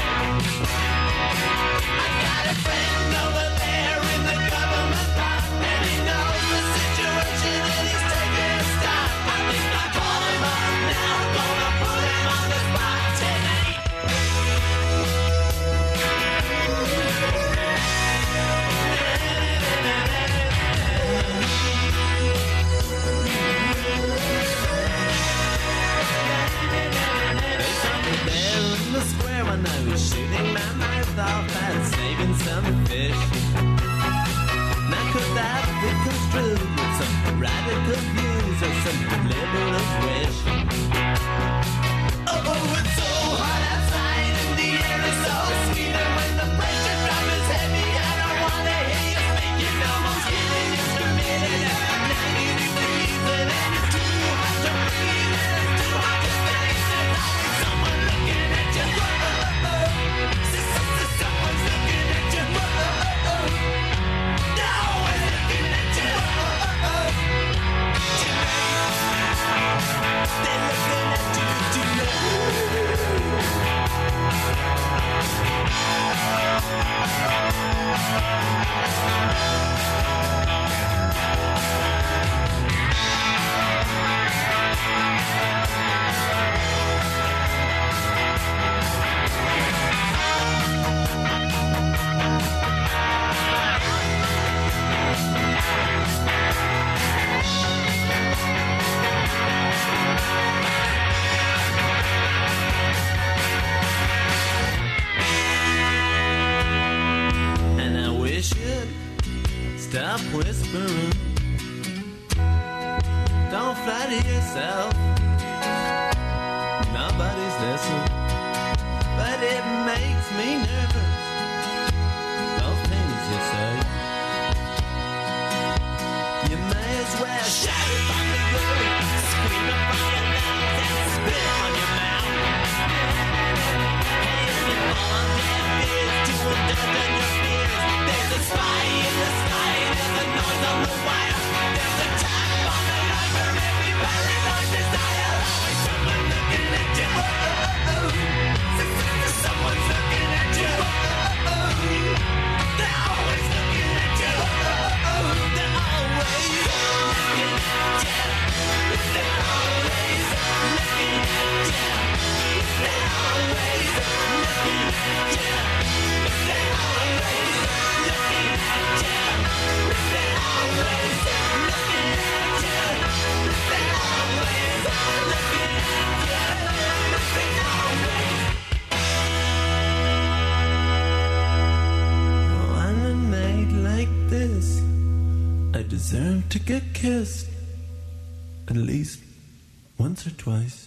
I got a friend over there in the government block, and he knows the situation and he's taking a stop. I think I call him up now, gonna put him on the spot tonight. They saw me there in the square when I was shooting my mouth off and saving some fish. Now could that be construed with some radical views or some liberalist wish? Oh, it's so hot outside and the air is so sweet, and when the pressure drop is heavy, I don't wanna hear you speak. You know I'm feeling just committed at 90 degrees, and it's too hot to breathe, and it's too hot to stand. There's always someone looking at you. Someone's looking at you. They're always looking at you. They're looking at you and I wish you'd stop whispering. Don't flatter yourself. Nobody's listening, but it makes me nervous. Those things you say, you may as well shout it from the roof, scream it from your lungs, and spit on your mouth. Hey, if you fall on deaf ears to indulge in your fears, there's a spy in the sky, there's a noise on the wire, there's a tap on the line for every paranoid desire. Always someone looking at you. Someone's looking at you. They're always looking at you. They're always looking at you. They're always looking at you. They're always looking at you. They're always looking at you. They're always looking at you. They're always looking at you. On a night like this, I deserve to get kissed at least once or twice.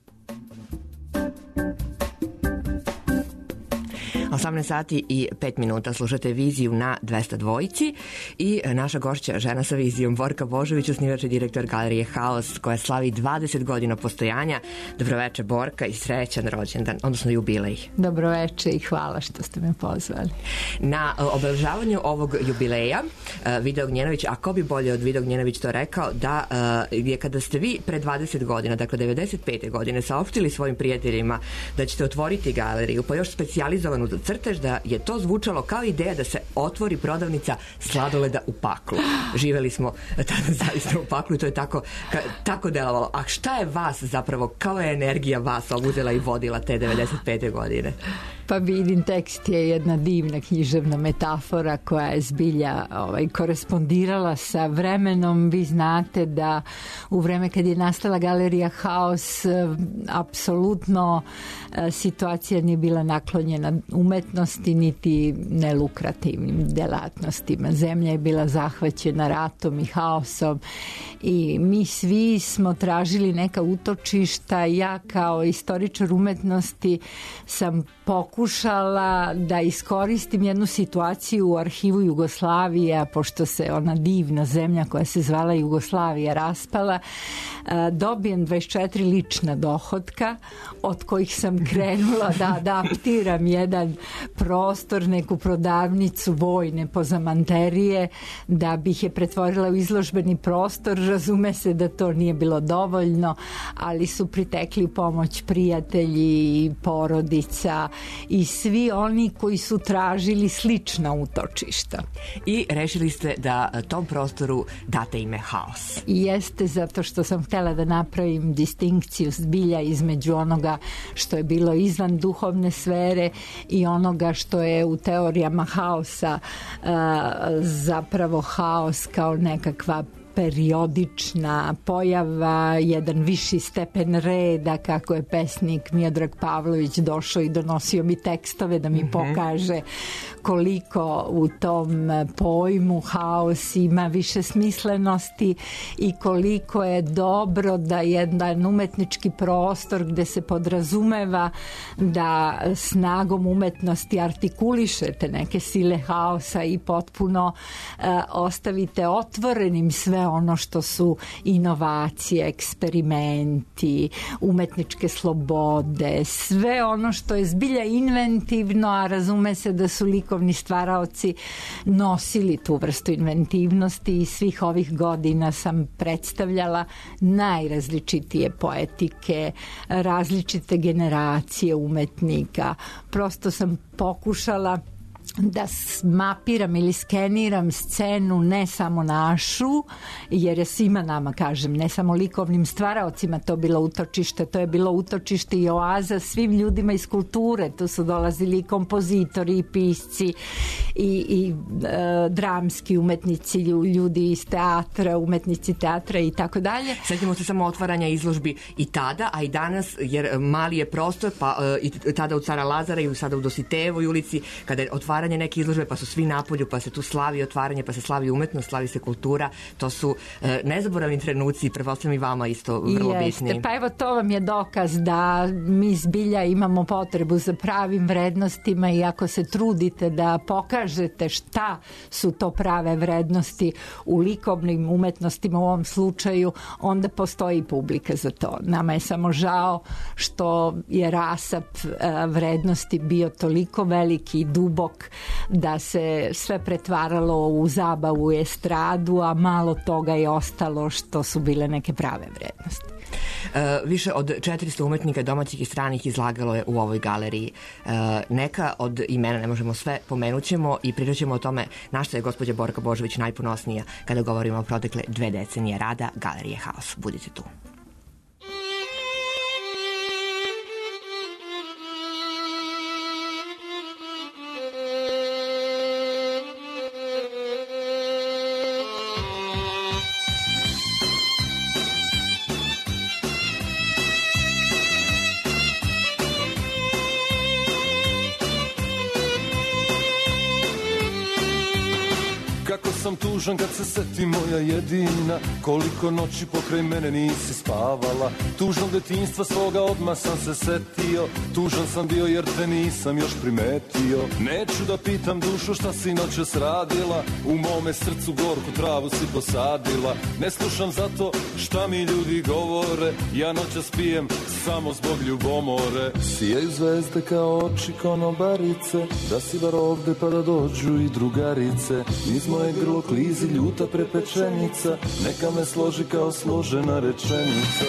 18 sati i 5 minuta slušate Viziju na 202 i naša gošća, žena sa vizijom, Borka Božović, osnivač i direktor Galerije Haos, koja slavi 20 godina postojanja. Dobroveče, Borka, i srećan rođendan, odnosno jubilej. Dobroveče i hvala što ste me pozvali. Na obeležavanju ovog jubileja Vida Ognjenović, a ko bi bolje od Vida Ognjenović to rekao, da je kada ste vi pre 20 godina, dakle 95. godine, saopštili svojim prijateljima da ćete otvoriti galeriju, pa još specijalizovanu za crtež, da je to zvučalo kao ideja da se otvori prodavnica sladoleda u paklu. Živeli smo tada zaista u paklu i to je tako delovalo. A šta je vas zapravo, kao je energija vas obuzela i vodila te 95. godine? Pa vidim, tekst je jedna divna književna metafora koja je zbilja korespondirala sa vremenom. Vi znate da u vreme kad je nastala Galerija Haos, apsolutno situacija nije bila naklonjena umetnosti niti nelukrativnim delatnostima. Zemlja je bila zahvaćena ratom i haosom i mi svi smo tražili neka utočišta. Ja kao istoričar umetnosti sam pokušala pokušala da iskoristim jednu situaciju u arhivu Jugoslavije, pošto se ona divna zemlja koja se zvala Jugoslavija raspala, dobijem 24 lična dohotka od kojih sam krenula da adaptiram jedan prostor, neku prodavnicu vojne pozamanterije, da bih je pretvorila u izložbeni prostor. Razume se da to nije bilo dovoljno, ali su pritekli pomoć prijatelji, porodica i svi oni koji su tražili slična utočišta. I rešili ste da tom prostoru date ime Haos. I jeste, zato što sam htjela da napravim distinkciju zbilja između onoga što je bilo izvan duhovne sfere i onoga što je u teorijama haosa zapravo haos kao nekakva periodična pojava, jedan viši stepen reda, kako je pesnik Miodrag Pavlović došao i donosio mi tekstove da mi pokaže koliko u tom pojmu haos ima više smislenosti i koliko je dobro da jedan umetnički prostor gde se podrazumeva da snagom umetnosti artikulišete neke sile haosa i potpuno ostavite otvorenim sve ono što su inovacije, eksperimenti, umetničke slobode, sve ono što je zbilja inventivno, a razume se da su likovni stvaraoci nosili tu vrstu inventivnosti i svih ovih godina sam predstavljala najrazličitije poetike, različite generacije umetnika. Prosto sam pokušala da mapiram ili skeniram scenu ne samo našu, jer je svima nama, kažem, ne samo likovnim stvaraocima to bilo utočište, to je bilo utočište i oaza svim ljudima iz kulture. Tu su dolazili i kompozitori i pisci i dramski umetnici, ljudi iz teatra, umetnici teatra i tako dalje. Sjetimo se samo otvaranja izložbi i tada, a i danas, jer mali je prostor, pa i tada u Cara Lazara i sada u Dositejevoj ulici, kada je otvaranje neke izložbe, pa su svi napolju, pa se tu slavi otvaranje, pa se slavi umetnost, slavi se kultura. To su nezaboravni trenuci, pretpostavljam i vama isto vrlo bitni. Pa evo, to vam je dokaz da mi zbilja imamo potrebu za pravim vrednostima i ako se trudite da pokažete šta su to prave vrednosti u likovnim umetnostima u ovom slučaju, onda postoji publika za to. Nama je samo žao što je rasap vrednosti bio toliko veliki i dubok da se sve pretvaralo u zabavu i estradu, a malo toga je ostalo što su bile neke prave vrednosti. Više od 400 umetnika domaćih i stranih izlagalo je u ovoj galeriji. Neka od imena, ne možemo sve, pomenut ćemo i pričat ćemo o tome na što je gospođa Borka Božović najponosnija kada govorimo o protekle 2 decenije rada Galerije Haos. Budite tu. Sam tužan kad se seti moja jedina, koliko noći pokraj mene nisi spavala. Tužnog detinjstva svoga odmah sam se setio, tužan sam bio jer te nisam još primetio. Neću da pitam dušu šta si noćas radila, u mome srcu gorku travu si posadila. Ne slušam zato šta mi ljudi govore, ja noćas pijem samo zbog ljubomore. Sijaju zvezde kao oči konobarice, da si bar ovde pa da dođu i drugarice. Niz moje grlo klizi ljuta prepečenica, neka me složi kao složena rečenica.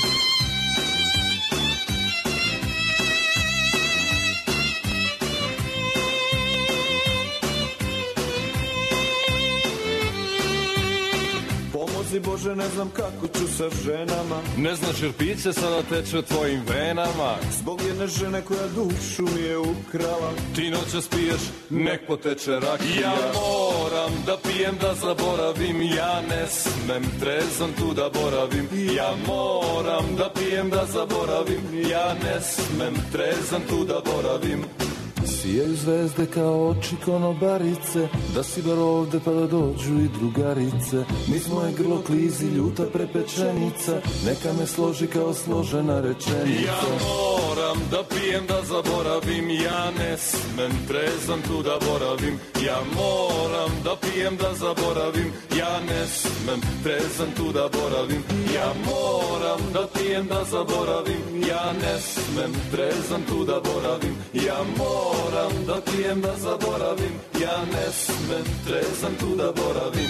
Bože, ne znam kako ću sa ženama. Ne znaš jer piće sada teče tvojim venama, zbog jedne žene koja dušu mi je ukrala. Ti noćas piješ, nek poteče rakija. Ja moram da pijem da zaboravim, ja ne smem trezan tu da boravim. Ja moram da pijem da zaboravim, ja ne smem trezan tu da boravim. sijaju zvezde kao oči konobarice, da si bar ovde pa da dođu i drugarice. Niz moje grlo klizi ljuta prepečenica, neka me složi kao složena rečenica. Ja moram da pijem da zaboravim, ja ne smem trezan tu da boravim. Ja moram da pijem da zaboravim, ja ne smem trezan tu da boravim. Ja moram da pijem da zaboravim, ja ne smem trezan tu da boravim. Ja moram da pijem da zaboravim, ja ne smem trezan tu da boravim.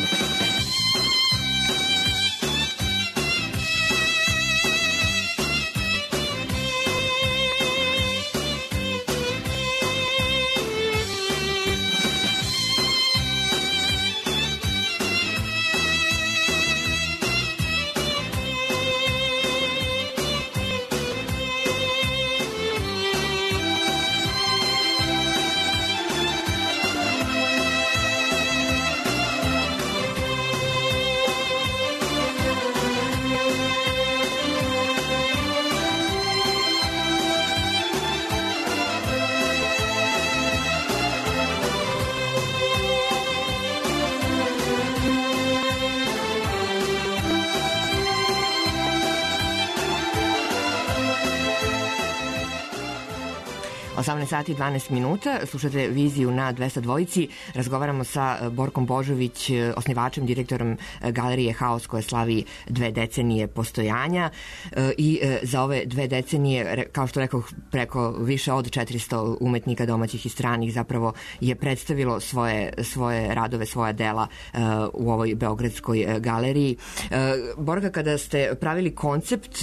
Sati 12 minuta, slušate Viziju na 202. Razgovaramo sa Borkom Božović, osnivačem, direktorom Galerije Haos, koja slavi 2 decenije postojanja i za ove 2 decenije, kao što rekao, preko više od 400 umetnika domaćih i stranih zapravo je predstavilo svoje radove, svoja dela u ovoj beogradskoj galeriji. Borka, kada ste pravili koncept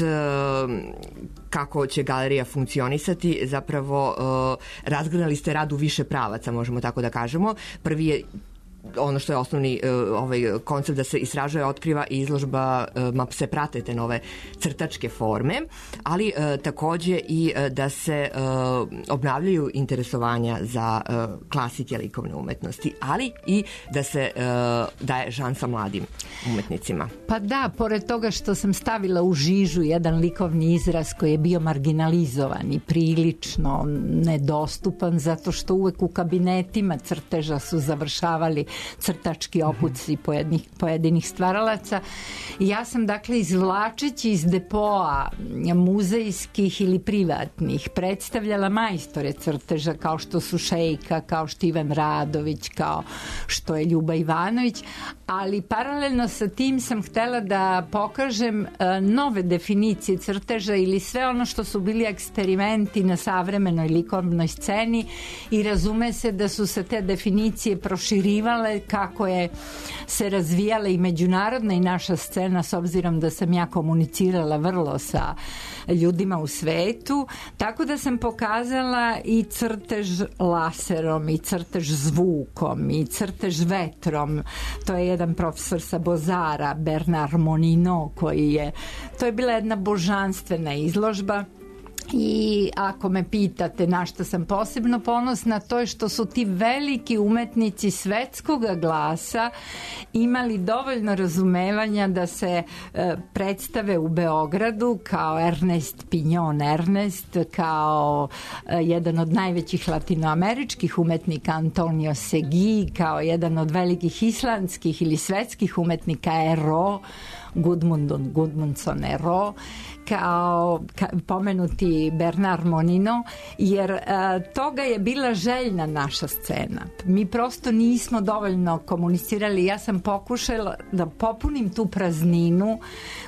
kako će galerija funkcionisati, zapravo razgledali ste rad u više pravaca, možemo tako da kažemo. Prvi je ono što je osnovni koncept, da se istražuje, otkriva i izložba se prate te nove crtačke forme, ali takođe i da se obnavljaju interesovanja za klasike likovne umetnosti, ali i da se daje šansa mladim umetnicima. Pa da, pored toga što sam stavila u žižu jedan likovni izraz koji je bio marginalizovan i prilično nedostupan, zato što uvek u kabinetima crteža su završavali crtački opuci pojedinih stvaralaca. Ja sam dakle izvlačeći iz depoa muzejskih ili privatnih predstavljala majstore crteža kao što su Šejka, kao što Ivan Radović, kao što je Ljuba Ivanović, ali paralelno sa tim sam htela da pokažem nove definicije crteža ili sve ono što su bili eksperimenti na savremenoj likovnoj sceni i razume se da su se te definicije proširivale kako je se razvijala i međunarodna i naša scena, s obzirom da sam ja komunicirala vrlo sa ljudima u svetu, tako da sam pokazala i crtež laserom, i crtež zvukom, i crtež vetrom. To je jedan profesor sa Bozara, Bernard Monino, to je bila jedna božanstvena izložba. I ako me pitate na što sam posebno ponosna, to je što su ti veliki umetnici svetskog glasa imali dovoljno razumevanja da se predstave u Beogradu kao Ernest Pignon Ernest, kao jedan od najvećih latinoameričkih umetnika Antonio Segui, kao jedan od velikih islandskih ili svetskih umetnika Ero, Gudmundsson Ero, kao pomenuti Bernard Monino, jer toga je bila željna naša scena. Mi prosto nismo dovoljno komunicirali. Ja sam pokušala da popunim tu prazninu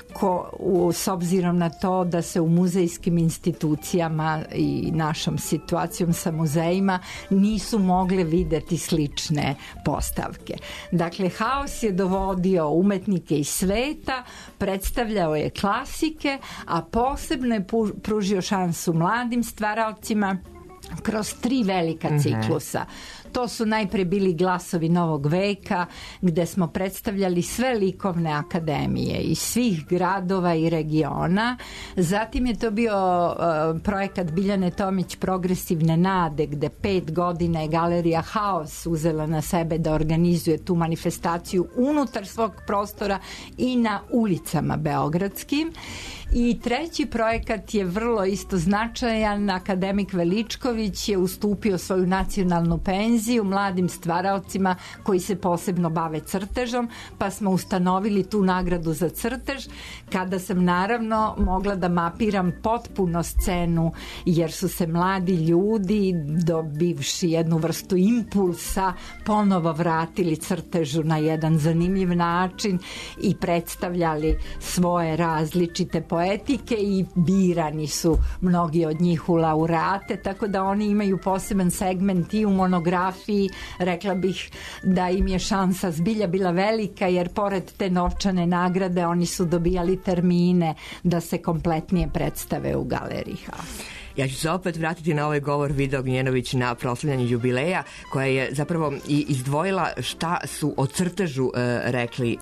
s obzirom na to da se u muzejskim institucijama i našom situacijom sa muzejima nisu mogle videti slične postavke. Dakle, Haos je dovodio umetnike iz sveta, predstavljao je klasike, a posebno je pružio šansu mladim stvaraocima kroz 3 velika ciklusa. To su najpre bili Glasovi novog veka, gde smo predstavljali sve likovne akademije iz svih gradova i regiona. Zatim je to bio projekat Biljane Tomić Progresivne nade, gde 5 godina je Galerija Haos uzela na sebe da organizuje tu manifestaciju unutar svog prostora i na ulicama beogradskim. I treći projekat je vrlo isto značajan. Akademik Veličković je ustupio svoju nacionalnu penziju mladim stvaraocima koji se posebno bave crtežom, pa smo ustanovili tu nagradu za crtež, kada sam naravno mogla da mapiram potpuno scenu, jer su se mladi ljudi, dobivši jednu vrstu impulsa, ponovo vratili crtežu na jedan zanimljiv način i predstavljali svoje različite poetike i birani su mnogi od njih u laureate, tako da oni imaju poseban segment i u monografiji. Rekla bih da im je šansa zbilja bila velika, jer pored te novčane nagrade oni su dobijali termine da se kompletnije predstave u Galeriji Haos. Ja ću se opet vratiti na ovaj govor Vida Ognjenović na proslavljanju jubileja, koja je zapravo i izdvojila šta su o crtežu rekli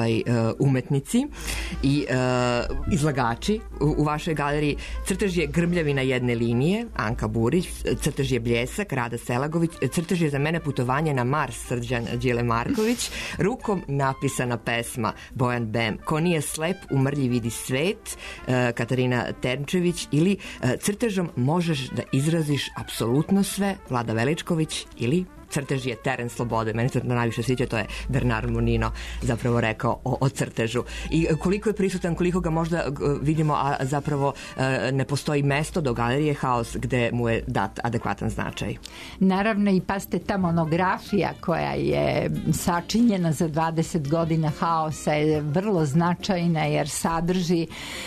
umetnici i izlagači u vašoj galeriji. Crtež je grmljavina jedne linije, Anka Burić, crtež je bljesak, Rada Selagović, crtež je za mene putovanje na Mars, Srđan Đile Marković, rukom napisana pesma, Bojan Bem, ko nije slep u mrlji vidi svet, Katarina Ternčević, ili crtežom možeš da izraziš apsolutno sve, Vlada Veličković, ili crtež je teren slobode. Meni se to najviše sviđa, to je Bernard Monino zapravo rekao o crtežu. I koliko je prisutan, koliko ga možda vidimo, a zapravo ne postoji mesto do Galerije Haos gde mu je dat adekvatan značaj. Naravno, i paste, ta monografija koja je sačinjena za 20 godina Haosa je vrlo značajna, jer sadrži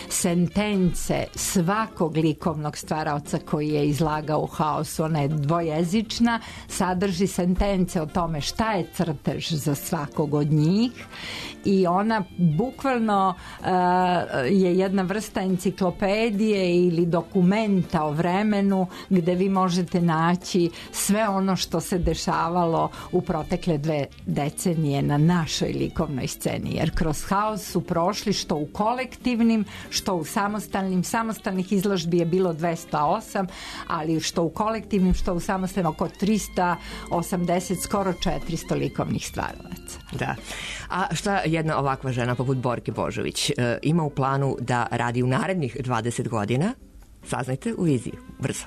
sentence svakog likovnog stvaraoca koji je izlagao u Haosu. Ona je dvojezična, sadrži sentence o tome šta je crtež za svakog od njih i ona bukvalno je jedna vrsta enciklopedije ili dokumenta o vremenu gde vi možete naći sve ono što se dešavalo u protekle 2 decenije na našoj likovnoj sceni, jer kroz Haos su prošli što u kolektivnim, što u samostalnih izložbi je bilo 208, ali što u kolektivnim, što u samostalnim oko 380, skoro 400 likovnih stvaralaca. Da. A šta jedna ovakva žena poput Borke Božović ima u planu da radi u narednih 20 godina? Saznajte u viziji. Brzo.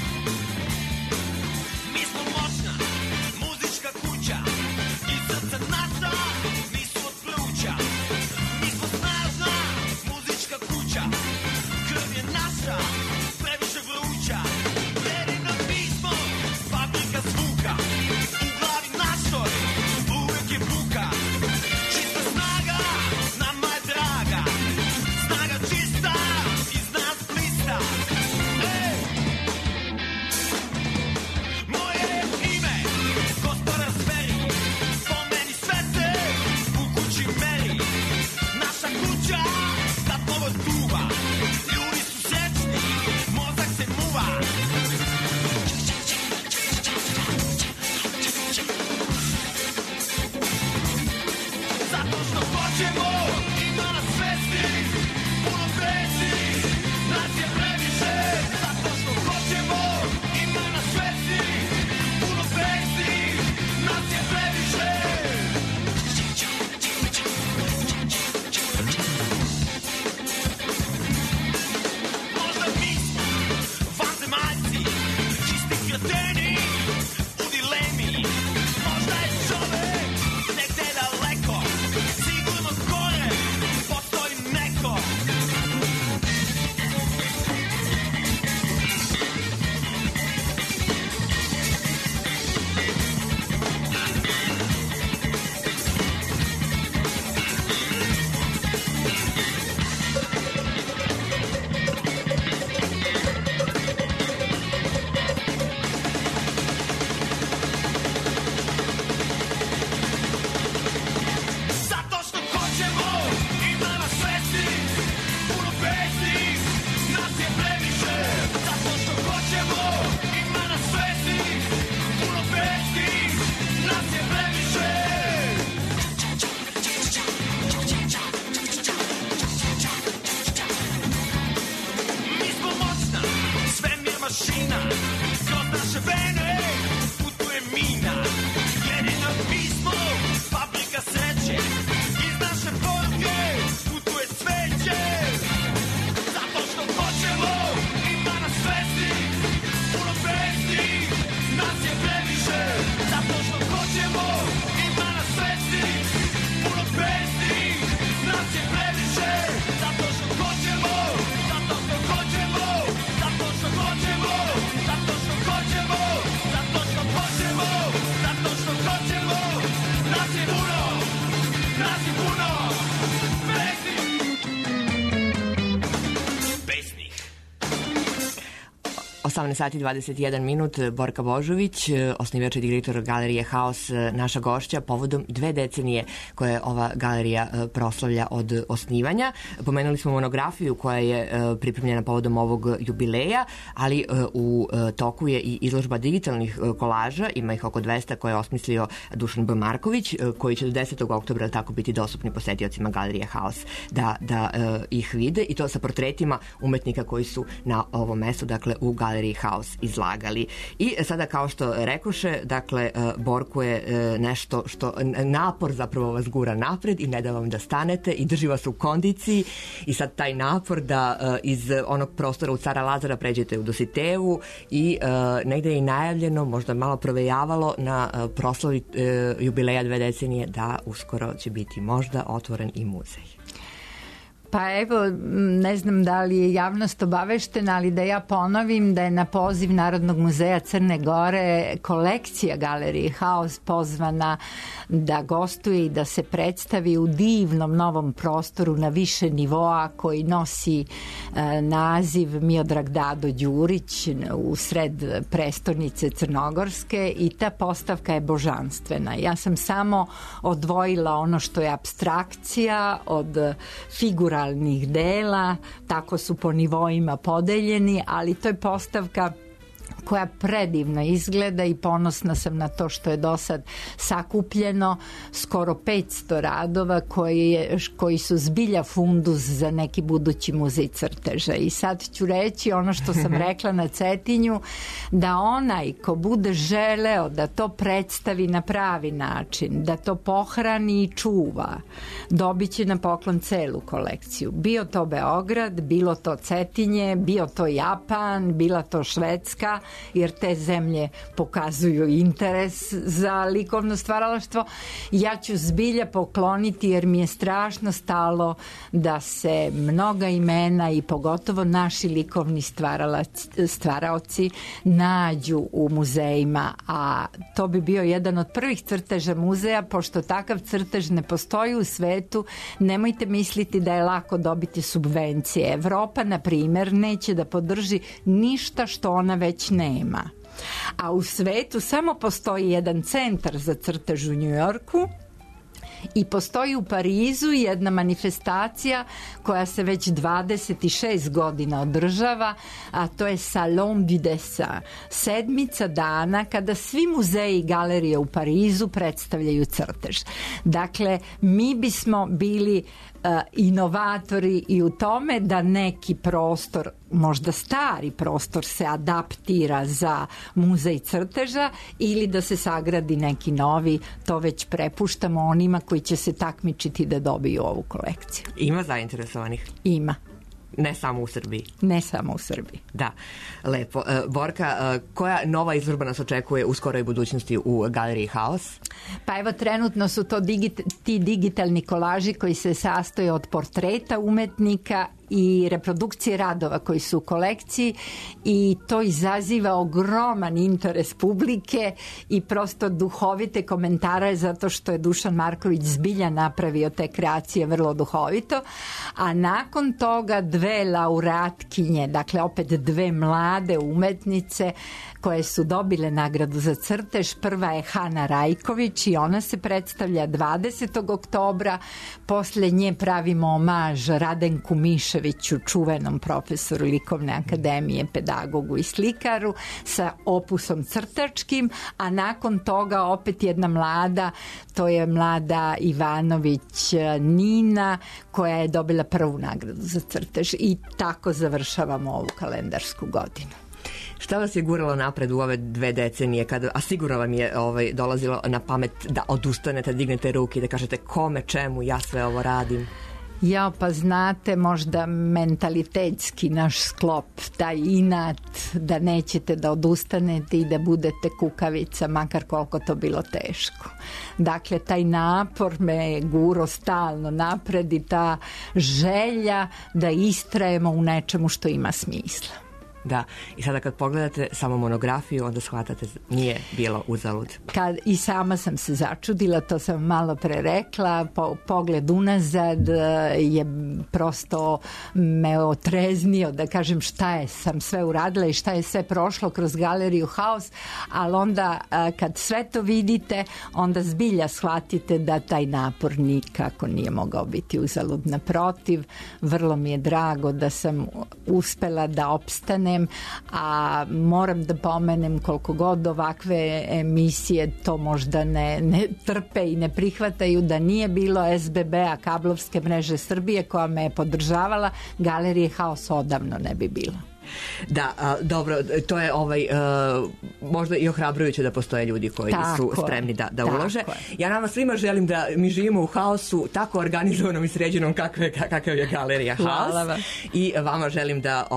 Mi smo moćna muzička kuća i srce mašina, kroz naše vene putuje mina. Jedino pismo, fabrika sreće, iz naše poruke putuje cveće. Zato što hoćemo, ima nas svesti, puno pesti, nas je previše. Zato što hoćemo, ima nas svesti, puno pesti, nas je previše. Zato što hoćemo, zato što hoćemo, zato što hoćemo, zato što hoćemo, zato što hoćemo, zato što hoćemo, nas je puno, nas je puno, pesnih. 18 sati 21 minut, Borka Božović, osnivač i direktor Galerije Haos, naša gošća povodom 2 decenije koje ova galerija proslavlja od osnivanja. Pomenuli smo monografiju koja je pripremljena povodom ovog jubileja, ali u toku je i izložba digitalnih kolaža, ima ih oko 200 koje je osmislio Dušan B. Marković, koji će do 10. oktobra tako biti dostupni posetiocima Galerije Haos da ih vide, i to sa portretima umetnika koji su na ovom mestu, dakle u Galeriji Haos, izlagali. I sada, kao što rekoše, dakle, Borku je nešto što napor zapravo vas gura napred i ne da vam da stanete i drži vas u kondiciji, i sad taj napor da iz onog prostora u Cara Lazara pređete u Dositevu i negde je i najavljeno, možda malo provejavalo na proslavi jubileja 2 decenije da uskoro će biti možda otvoren i muzej. Pa evo, ne znam da li je javnost obaveštena, ali da ja ponovim da je na poziv Narodnog muzeja Crne Gore kolekcija Galerije Haos pozvana da gostuje i da se predstavi u divnom novom prostoru na više nivoa koji nosi naziv Miodrag Dado Đurić u sred prestonice Crnogorske, i ta postavka je božanstvena. Ja sam samo odvojila ono što je apstrakcija od figuralnih dela, tako su po nivoima podeljeni, ali to je postavka koja predivno izgleda i ponosna sam na to što je do sad sakupljeno skoro 500 radova koji su zbilja fundus za neki budući muzej crteža. I sad ću reći ono što sam rekla na Cetinju, da onaj ko bude želeo da to predstavi na pravi način, da to pohrani i čuva, dobit će na poklon celu kolekciju. Bio to Beograd, bilo to Cetinje, bio to Japan, bila to Švedska, jer te zemlje pokazuju interes za likovno stvaralaštvo. Ja ću zbilja pokloniti, jer mi je strašno stalo da se mnoga imena i pogotovo naši likovni stvaraoci nađu u muzejima, a to bi bio jedan od prvih crteža muzeja, pošto takav crtež ne postoji u svetu. Nemojte misliti da je lako dobiti subvencije. Evropa, na primjer, neće da podrži ništa što ona već nema. A u svetu samo postoji jedan centar za crtež u Njujorku i postoji u Parizu jedna manifestacija koja se već 26 godina održava, a to je Salon du Dessin, 7 dana kada svi muzeji i galerije u Parizu predstavljaju crtež. Dakle, mi bismo bili inovatori i u tome da neki prostor, možda stari prostor, se adaptira za muzej crteža ili da se sagradi neki novi. To već prepuštamo onima koji će se takmičiti da dobiju ovu kolekciju. Ima zainteresovanih? Ima. Ne samo u Srbiji? Ne samo u Srbiji. Da, lepo. Borka, koja nova izložba nas očekuje u skoroj budućnosti u Galeriji Haos? Pa evo, trenutno su to ti digitalni kolaži koji se sastoje od portreta umetnika i reprodukcije radova koji su u kolekciji, i to izaziva ogroman interes publike i prosto duhovite komentare, zato što je Dušan Marković zbilja napravio te kreacije vrlo duhovito. A nakon toga 2 laureatkinje, dakle opet 2 mlade umetnice koje su dobile nagradu za crtež. Prva je Hana Rajković i ona se predstavlja 20. oktobra. Posle nje pravimo omaž Radenku Miševiću, čuvenom profesoru Likovne akademije, pedagogu i slikaru, sa opusom crtačkim, a nakon toga opet jedna mlada, to je mlada Ivanović Nina, koja je dobila prvu nagradu za crtež, i tako završavamo ovu kalendarsku godinu. Šta vas je guralo napred u ove 2 decenije, a sigurno vam je dolazilo na pamet da odustanete, da dignete ruke i da kažete kome, čemu ja sve ovo radim? Ja, pa znate, možda mentalitetski naš sklop, taj inat da nećete da odustanete i da budete kukavica, makar koliko to bilo teško. Dakle, taj napor me guro stalno napred i ta želja da istrajemo u nečemu što ima smisla. Da, i sada kad pogledate samo monografiju, onda shvatate nije bilo uzalud. I sama sam se začudila, to sam malo pre rekla, pogled unazad je prosto me otreznio, da kažem šta sam sve uradila i šta je sve prošlo kroz galeriju Haos, ali onda kad sve to vidite, onda zbilja shvatite da taj napor nikako nije mogao biti uzalud. Naprotiv, vrlo mi je drago da sam uspela da opstanem, a moram da pomenem koliko god ovakve emisije to možda ne trpe i ne prihvataju, da nije bilo SBB-a, kablovske mreže Srbije koja me je podržavala, Galerije Haos odavno ne bi bilo. Da, dobro, to je možda i ohrabrujuće da postoje ljudi koji su spremni da ulože. Ja nama svima želim da mi živimo u haosu tako organizovanom i sređenom kakav je Galerija Haos. I vama želim da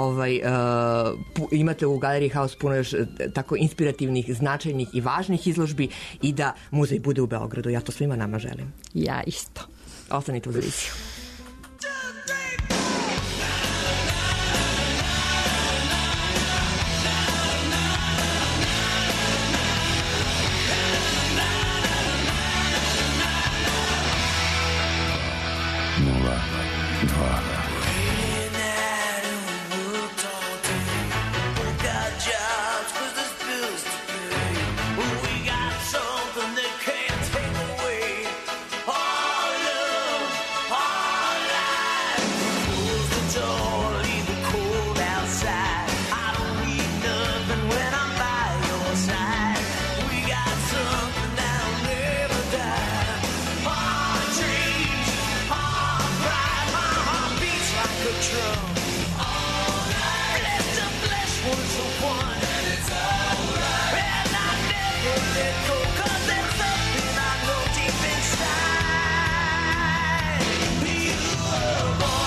imate u Galeriji Haos puno još tako inspirativnih, značajnih i važnih izložbi i da muzej bude u Beogradu. Ja to svima nama želim. Ja isto. Ostanite uz emisiju.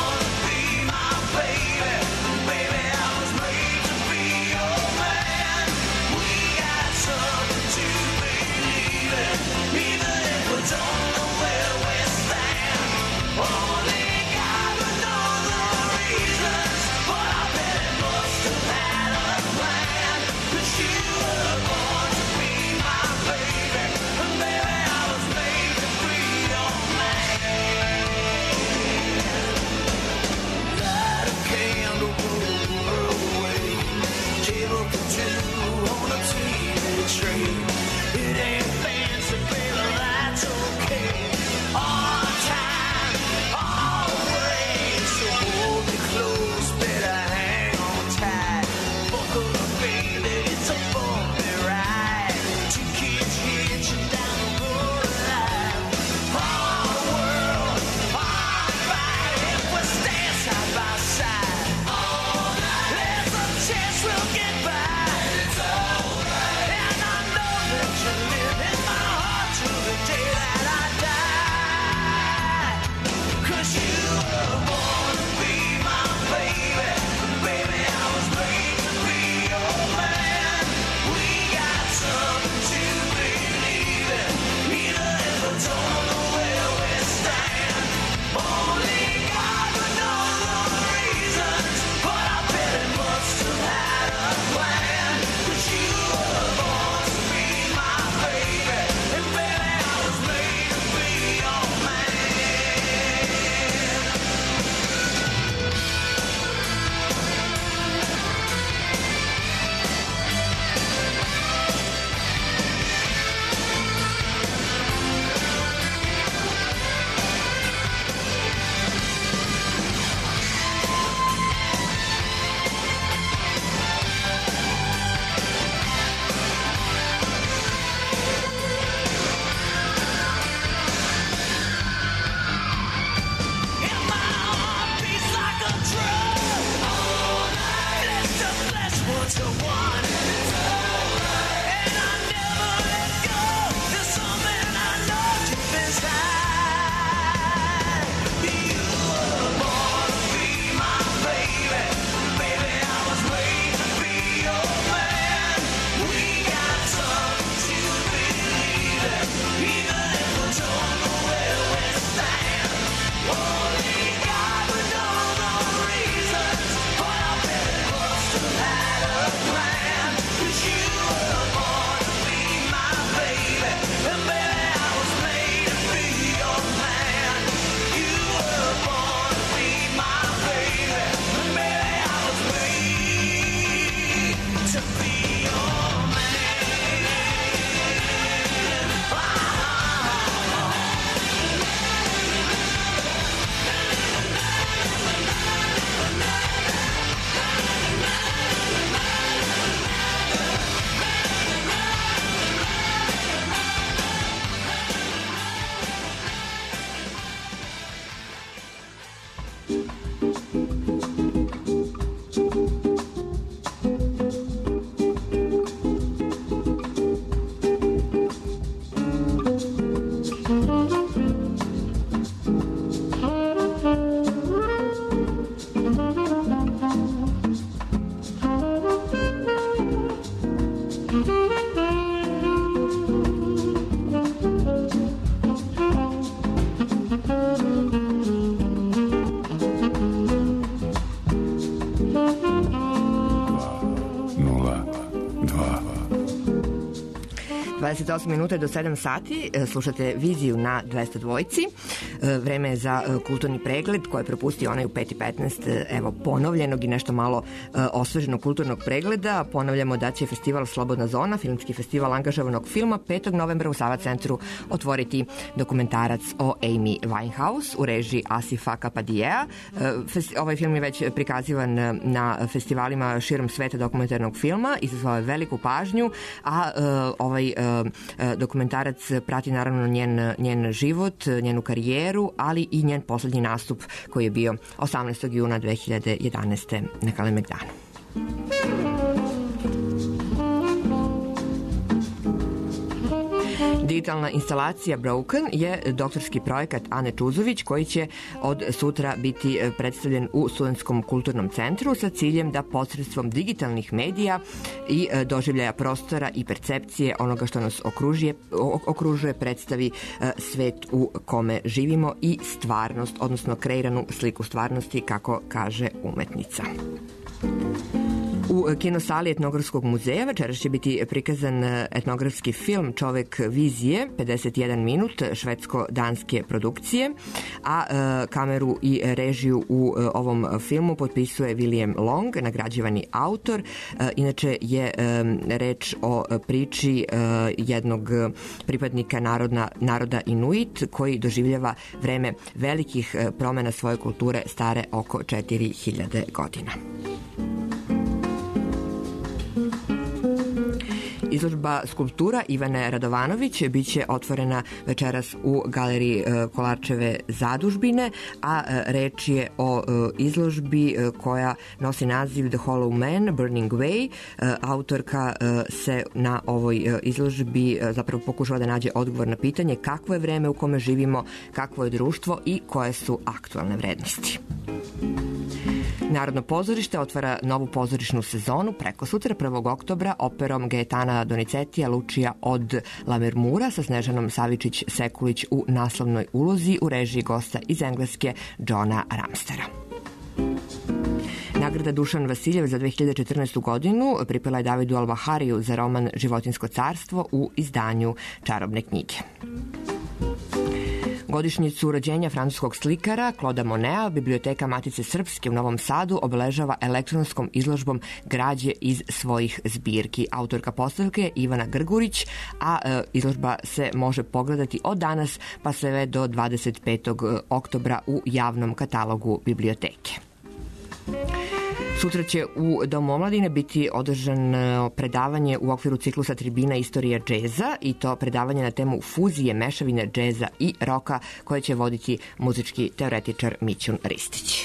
Baby, I was made to be your man. 28 minuta do 7 sati, slušate Viziju na 202. Vreme je za kulturni pregled koji je propustio onaj u 5:15, evo ponovljenog i nešto malo osveženog kulturnog pregleda. Ponavljamo da će festival Slobodna zona, filmski festival angažovanog filma, 5. novembra u Sava centru otvoriti dokumentarac o Amy Winehouse u režiji Asifa Kapadijea. Ovaj film je već prikazivan na festivalima širom sveta dokumentarnog filma, izazvao je veliku pažnju, a ovaj dokumentarac prati naravno njen život, njenu karijeru, ali i njen poslednji nastup koji je bio 18. juna 2011. na Kalemegdanu. Digitalna instalacija Broken je doktorski projekat Ane Čuzović koji će od sutra biti predstavljen u Studentskom kulturnom centru sa ciljem da posredstvom digitalnih medija i doživljaja prostora i percepcije onoga što nas okružuje predstavi svet u kome živimo i stvarnost, odnosno kreiranu sliku stvarnosti, kako kaže umetnica. U kinosali Etnografskog muzeja večeras će biti prikazan etnografski film Čovek vizije, 51 minut, švedsko-danske produkcije, a kameru i režiju u ovom filmu potpisuje William Long, nagrađivani autor. Inače je reč o priči jednog pripadnika naroda Inuit koji doživljava vreme velikih promena svoje kulture stare oko 4000 godina. Izložba skulptura Ivane Radovanović biće otvorena večeras u galeriji Kolarčeve zadužbine, a reč je o izložbi koja nosi naziv The Hollow Man, Burning Way. Autorka se na ovoj izložbi zapravo pokušava da nađe odgovor na pitanje kakvo je vreme u kome živimo, kakvo je društvo i koje su aktualne vrednosti. Narodno pozorište otvara novu pozorišnu sezonu preko sutra 1. oktobra operom Gaetana Donizetija Lučija od Lamermura sa Snežanom Savičić-Sekulić u naslovnoj ulozi u režiji gosta iz Engleske Johna Ramstera. Nagrada Dušan Vasiljev za 2014. godinu pripala je Davidu Albahariju za roman Životinjsko carstvo u izdanju Čarobne knjige. Godišnjicu rođenja francuskog slikara Clauda Moneta Biblioteka Matice Srpske u Novom Sadu obeležava elektronskom izložbom građe iz svojih zbirki. Autorka postavke je Ivana Grgurić, a izložba se može pogledati od danas pa sve do 25. oktobra u javnom katalogu biblioteke. Sutra će u Domu omladine biti održano predavanje u okviru ciklusa Tribina istorija džeza i to predavanje na temu fuzije, mešavine džeza i roka koje će voditi muzički teoretičar Mićun Ristić.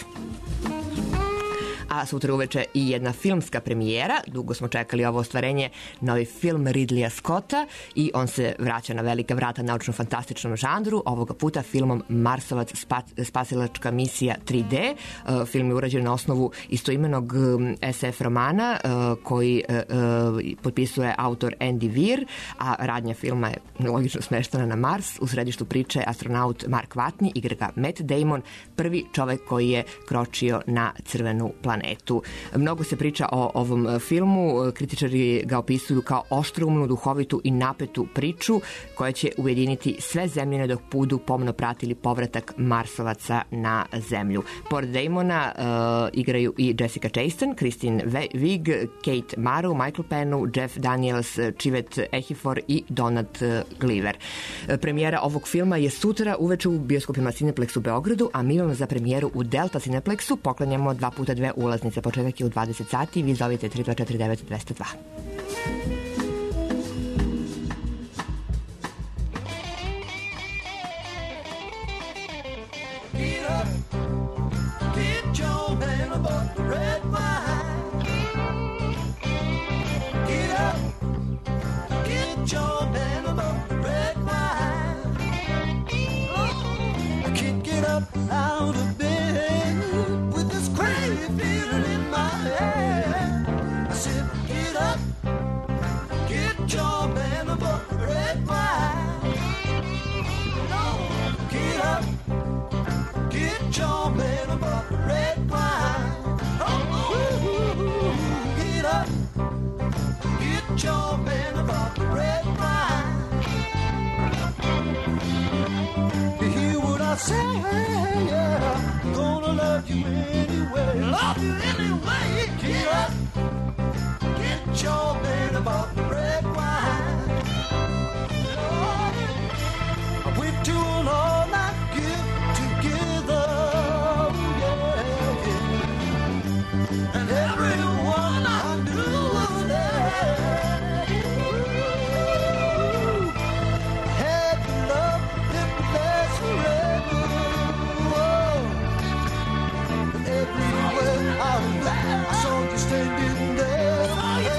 A sutra uveče i jedna filmska premijera. Dugo smo čekali ovo ostvarenje, novi film Ridleya Scotta i on se vraća na velika vrata naučno-fantastičnom žanru, ovoga puta filmom Marsovac spasilačka misija 3D. Film je urađen na osnovu istoimenog SF romana koji potpisuje autor Andy Weir, a radnja filma je logično smeštena na Mars. U središtu priče astronaut Mark Watney, igra ga Matt Damon, prvi čovek koji je kročio na crvenu planetu. Mnogo se priča o ovom filmu, kritičari ga opisuju kao oštroumnu, duhovitu i napetu priču koja će ujediniti sve zemljine dok budu pomno pratili povratak Marsovaca na zemlju. Pored Damona igraju i Jessica Chastain, Christine Wiig, Kate Mara, Michael Penn, Jeff Daniels, Chivet Ejiofor i Donat Gliver. Premijera ovog filma je sutra uveče u bioskopima Cineplex u Beogradu, a mi vam za premijeru u Delta Cineplexu poklanjamo 2x2 ulaznice. Početak je u 20 sati. Vi zovite 349 202. Out of bed with this crazy feeling in my head. I said, get up, get your man above the red wine. No, get up, get your say, yeah, gonna love you anyway. Love you anyway. Get up, get your man about the red wine. I went to an all-night get together, yeah, yeah. And everyone I knew was there. Had love that would last forever. Whoa. And everywhere I looked, I saw you standing there.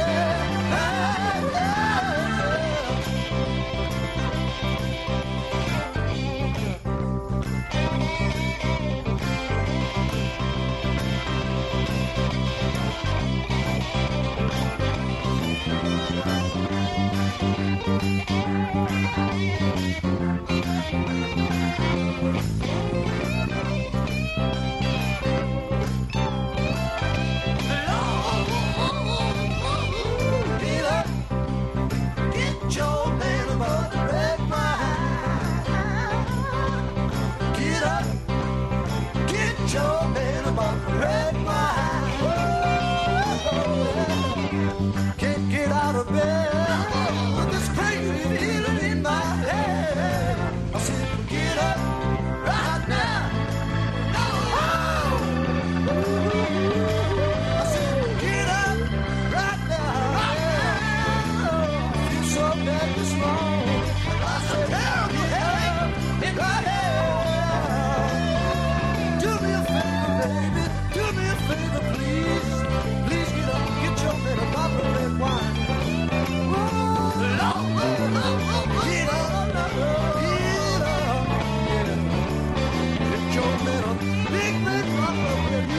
Can't get out of bed with this crazy feeling in my head. I said, get up right now. Oh! I said, get up right now. I feel so bad this morning. I said, help me, right here. Do me a favor, baby. Do me a favor, please. Please get up, get your man a bottle of red wine. Get up, get your man a big red bottle of red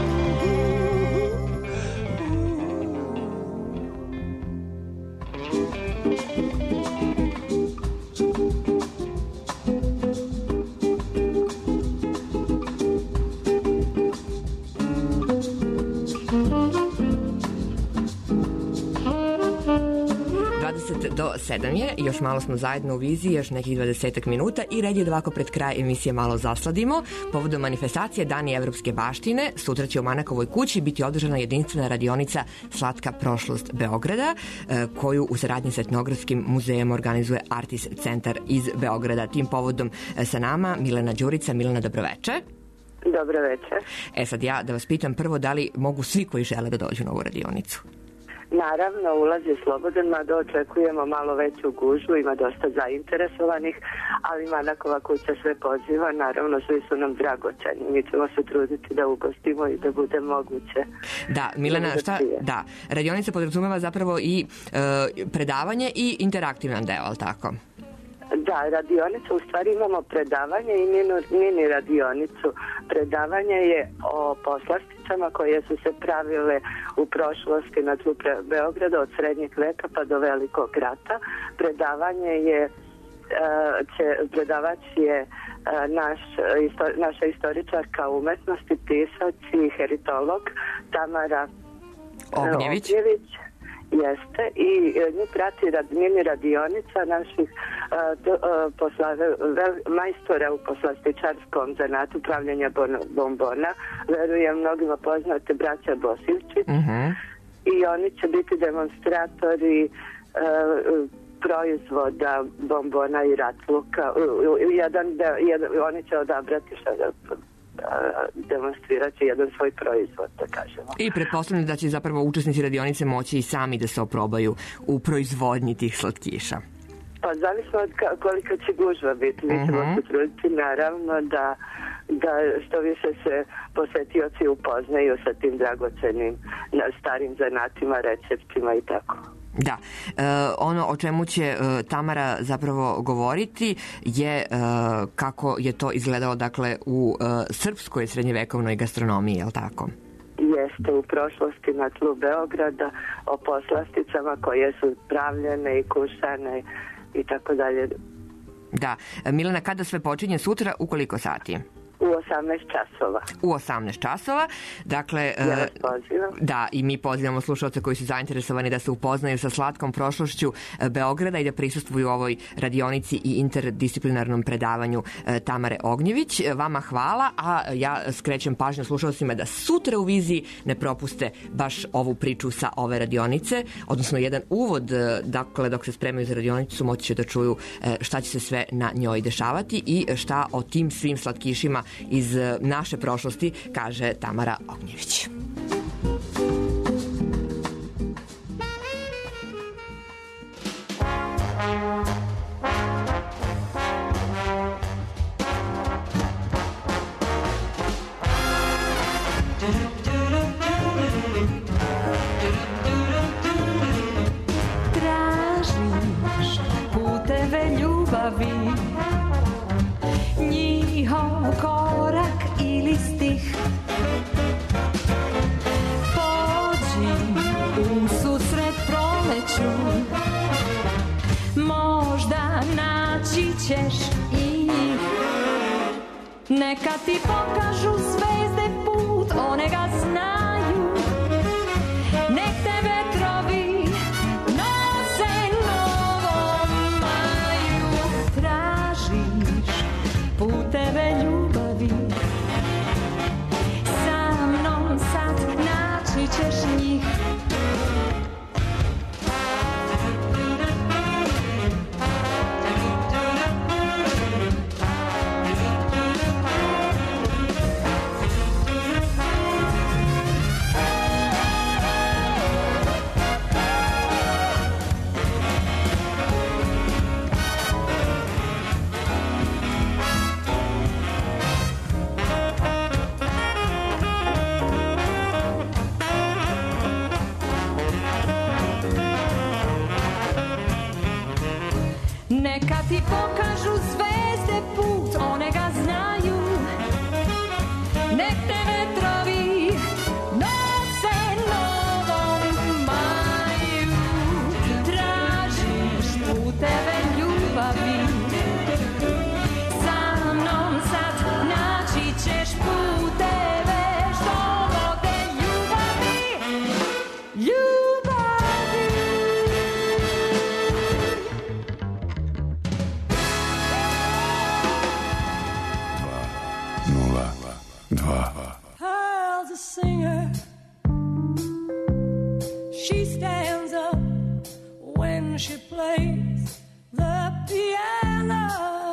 do 7 je, još malo smo zajedno u viziji, još nekih 20 minuta i red je da ovako pred kraj emisije malo zasladimo. Povodom manifestacije Dani evropske baštine, sutra će u Manakovoj kući biti održana jedinstvena radionica Slatka prošlost Beograda, koju u saradnji sa Etnografskim muzejem organizuje Artis centar iz Beograda. Tim povodom sa nama Milena Đurica. Milena, dobroveče. Dobro večer. Sad ja da vas pitam prvo da li mogu svi koji žele da dođu na ovu radionicu? Naravno, ulaz je slobodan, mada očekujemo malo veću gužvu, ima dosta zainteresovanih, ali Manakova kuća sve poziva, naravno svi su nam dragoceni, mi ćemo se truditi da ugostimo i da bude moguće. Da, Milena, šta? Da, radionica podrazumeva zapravo i predavanje i interaktivan deo, ali tako? Da, radionica, u stvari imamo predavanje i mini radionicu. Predavanje je o poslasticama koje su se pravile u prošlosti na tlu Beograda od srednjeg veka pa do Velikog rata. Predavanje je, predavač je naša istoričarka umetnosti, pisac i heritolog Tamara Ognjević. Jeste, i nju prati mini radionica naših majstora u poslastičarskom zanatu pravljenja bombona. Verujem, mnogima poznate braća Bosivči. I oni će biti demonstratori proizvoda bombona i ratluka. Oni će odabrati demonstrirat će jedan svoj proizvod, da kažemo. I pretpostavljam da će zapravo učesnici radionice moći i sami da se oprobaju u proizvodnji tih slatkiša. Pa zavisno od koliko će gužva biti. Mi ćemo se truditi naravno da što više se posetioci upoznaju sa tim dragocenim starim zanatima, receptima i tako. Da, ono o čemu će Tamara zapravo govoriti je kako je to izgledalo dakle u srpskoj srednjevekovnoj gastronomiji, je li tako? Jeste, u prošlosti na tlu Beograda, o poslasticama koje su pravljene i kušane i tako dalje. Da, Milena, kada sve počinje sutra, u koliko sati? U U 18 časova. U 18 časova. Dakle, Ja vas pozivam. Da, i mi pozivamo slušalce koji su zainteresovani da se upoznaju sa slatkom prošlošću Beograda i da prisustvuju ovoj radionici i interdisciplinarnom predavanju Tamare Ognjević. Vama hvala, a ja skrećem pažnju slušalcima da sutra u Viziji ne propuste baš ovu priču sa ove radionice, odnosno jedan uvod, dakle, dok se spremaju za radionicu moći će da čuju šta će se sve na njoj dešavati i šta o tim svim slatkišima iz naše prošlosti kaže Tamara Ognjević. Tražiš puteve ljubavi, njihov korak ili stih. Pođi u susret proleću, možda naći ćeš i njih. Neka ti pokažu zvezde put, one ga znaju. Nek te vetrovi nose novom maju. Tražiš puteve ljubavi, sa mnom sad naći ćeš njih. Neka ti pokažu zvezde put, one ga znaju. Nek te vetrovi nose novom maju. Tražiš puteve ljubavi, sa mnom sad naći ćeš puteve što vode ljubavi. Pearl's a singer. She stands up when she plays the piano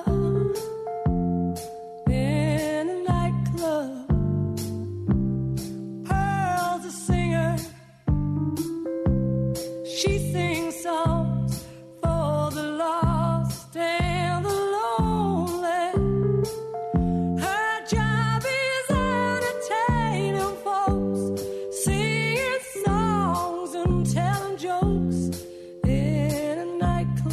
in a nightclub. Pearl's a singer. She sings songs for the lost and the lonely. Her job is entertaining folks, singing songs and telling jokes in a nightclub.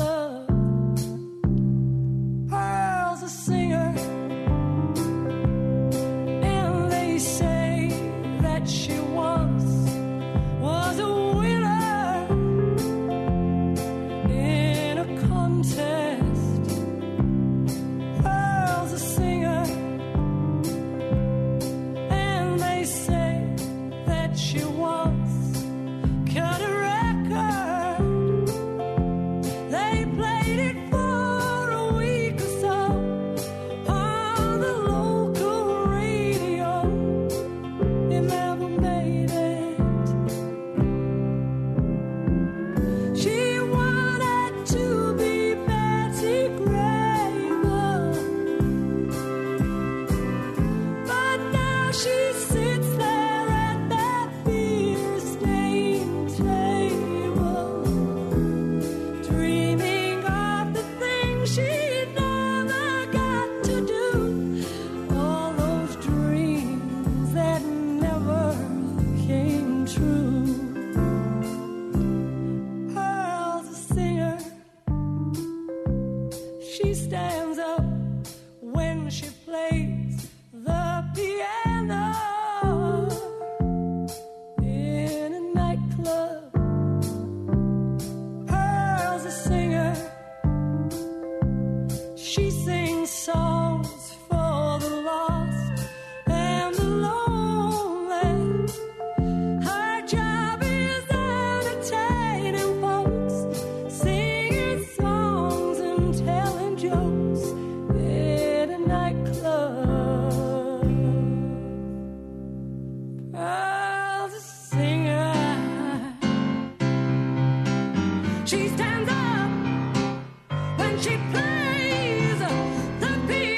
She stands up when she plays the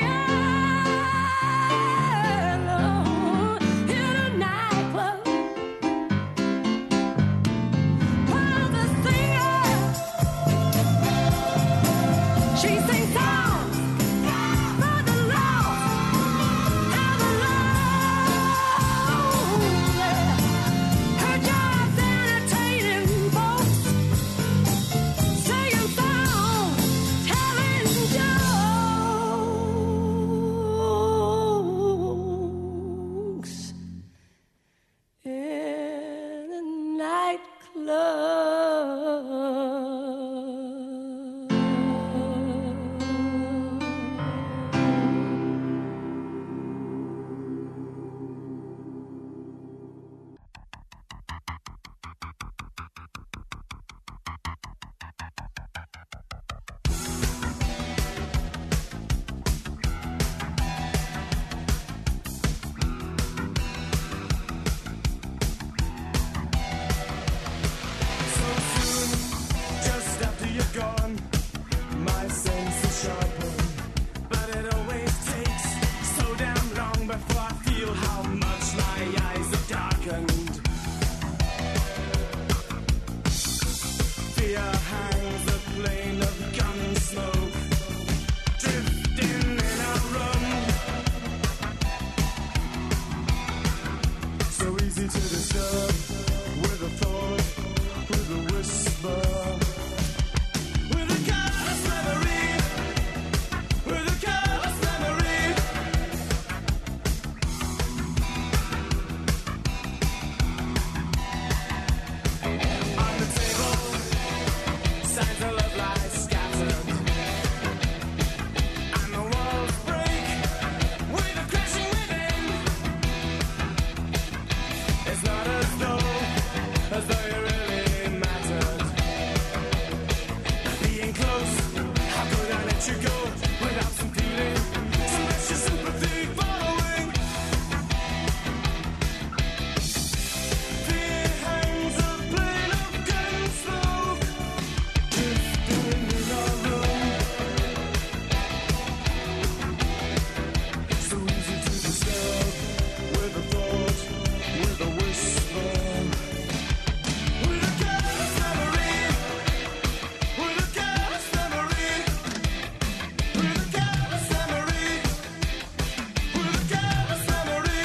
piano in a nightclub. While the singer, she sings songs for the lost and the lonely. Her job's entertaining folks, singing songs, telling jokes in a nightclub. Just after you're gone, my sense is sharpened, but it always takes so damn long before I feel how much my eyes have darkened. Fear hangs a plane of gun smoke, drifting in a room, so easy to disturb with a thought, with a whisper. With a careless memory, with a careless memory. On the table, signs of love lie scattered, and the walls break with a crashing within. It's not as though you really mattered. Being close, how could I let you go without some feeling, some extra sympathy following? Fear hangs a plane of gun smoke, drifting in our room, so easy to disturb with a thought, with a whisper. With a careless memory, with a careless memory, with a careless memory, with a careless memory.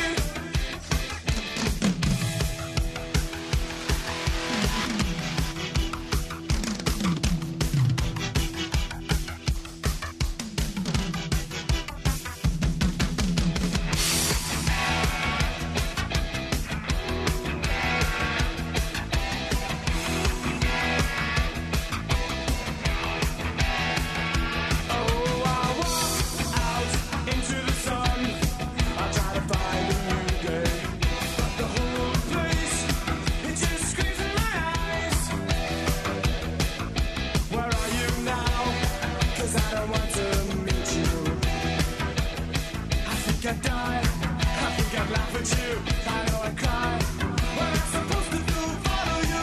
Oh, I walk out into the sun. I try to find a new day, but the whole place, it just screams in my eyes. Where are you now? 'Cause I don't want to meet you. I think I'd die, I think I'd laugh at you, I know I'd cry. What am I supposed to do? Follow you.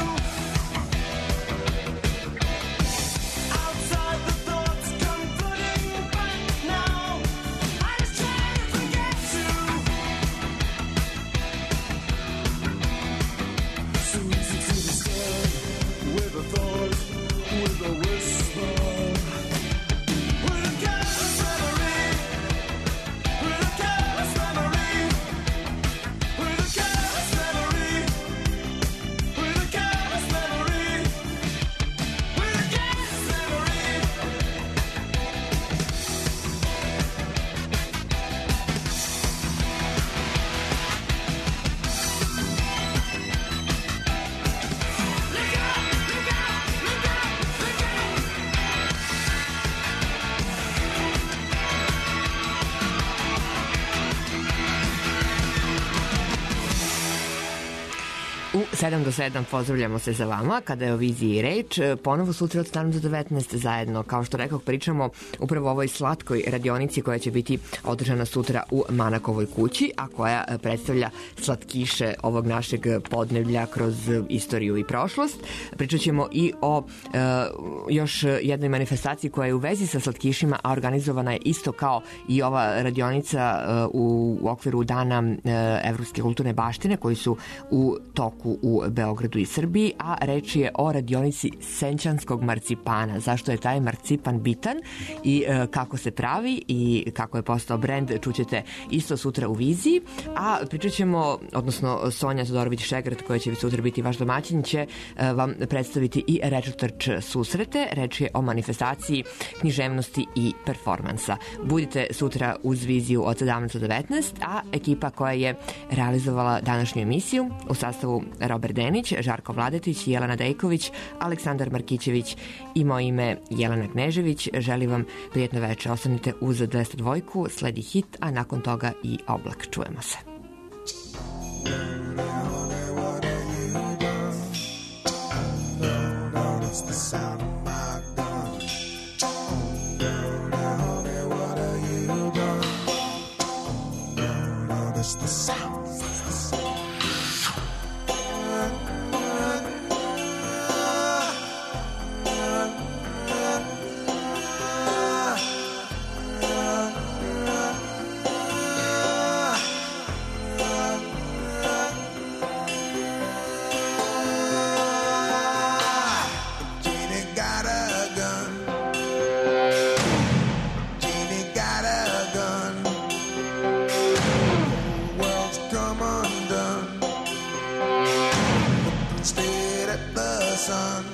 Outside the thoughts come flooding back now. I just try to forget you. So easy to disturb with a thought, with a whisper. With a 7 do 7 pozdravljamo se za vama kada je o viziji reč. Ponovo sutra od 7 do 19 zajedno. Kao što rekao, pričamo upravo o ovoj slatkoj radionici koja će biti održana sutra u Manakovoj kući, a koja predstavlja slatkiše ovog našeg podneblja kroz istoriju i prošlost. Pričat ćemo i o još jednoj manifestaciji koja je u vezi sa slatkišima, a organizovana je isto kao i ova radionica u okviru Dana evropske kulturne baštine koji su u toku u Beogradu i Srbiji, a reč je o radionici senčanskog marcipana. Zašto je taj marcipan bitan i kako se pravi i kako je postao brend, čućete isto sutra u viziji, a pričat ćemo, odnosno Sonja Todorović-Šegrt, koja će sutra biti vaš domaćin, će vam predstaviti i Rečotrč susrete. Reč je o manifestaciji književnosti i performansa. Budite sutra uz viziju od 17 do 19, a ekipa koja je realizovala današnju emisiju u sastavu Robert Denić, Žarko Vladetić, Jelena Dejković, Aleksandar Markićević i moje ime Jelena Knežević. Želim vam prijetno večer. Ostanite uz 202, sledi hit, a nakon toga i Oblak. Čujemo se. The sound. Sun.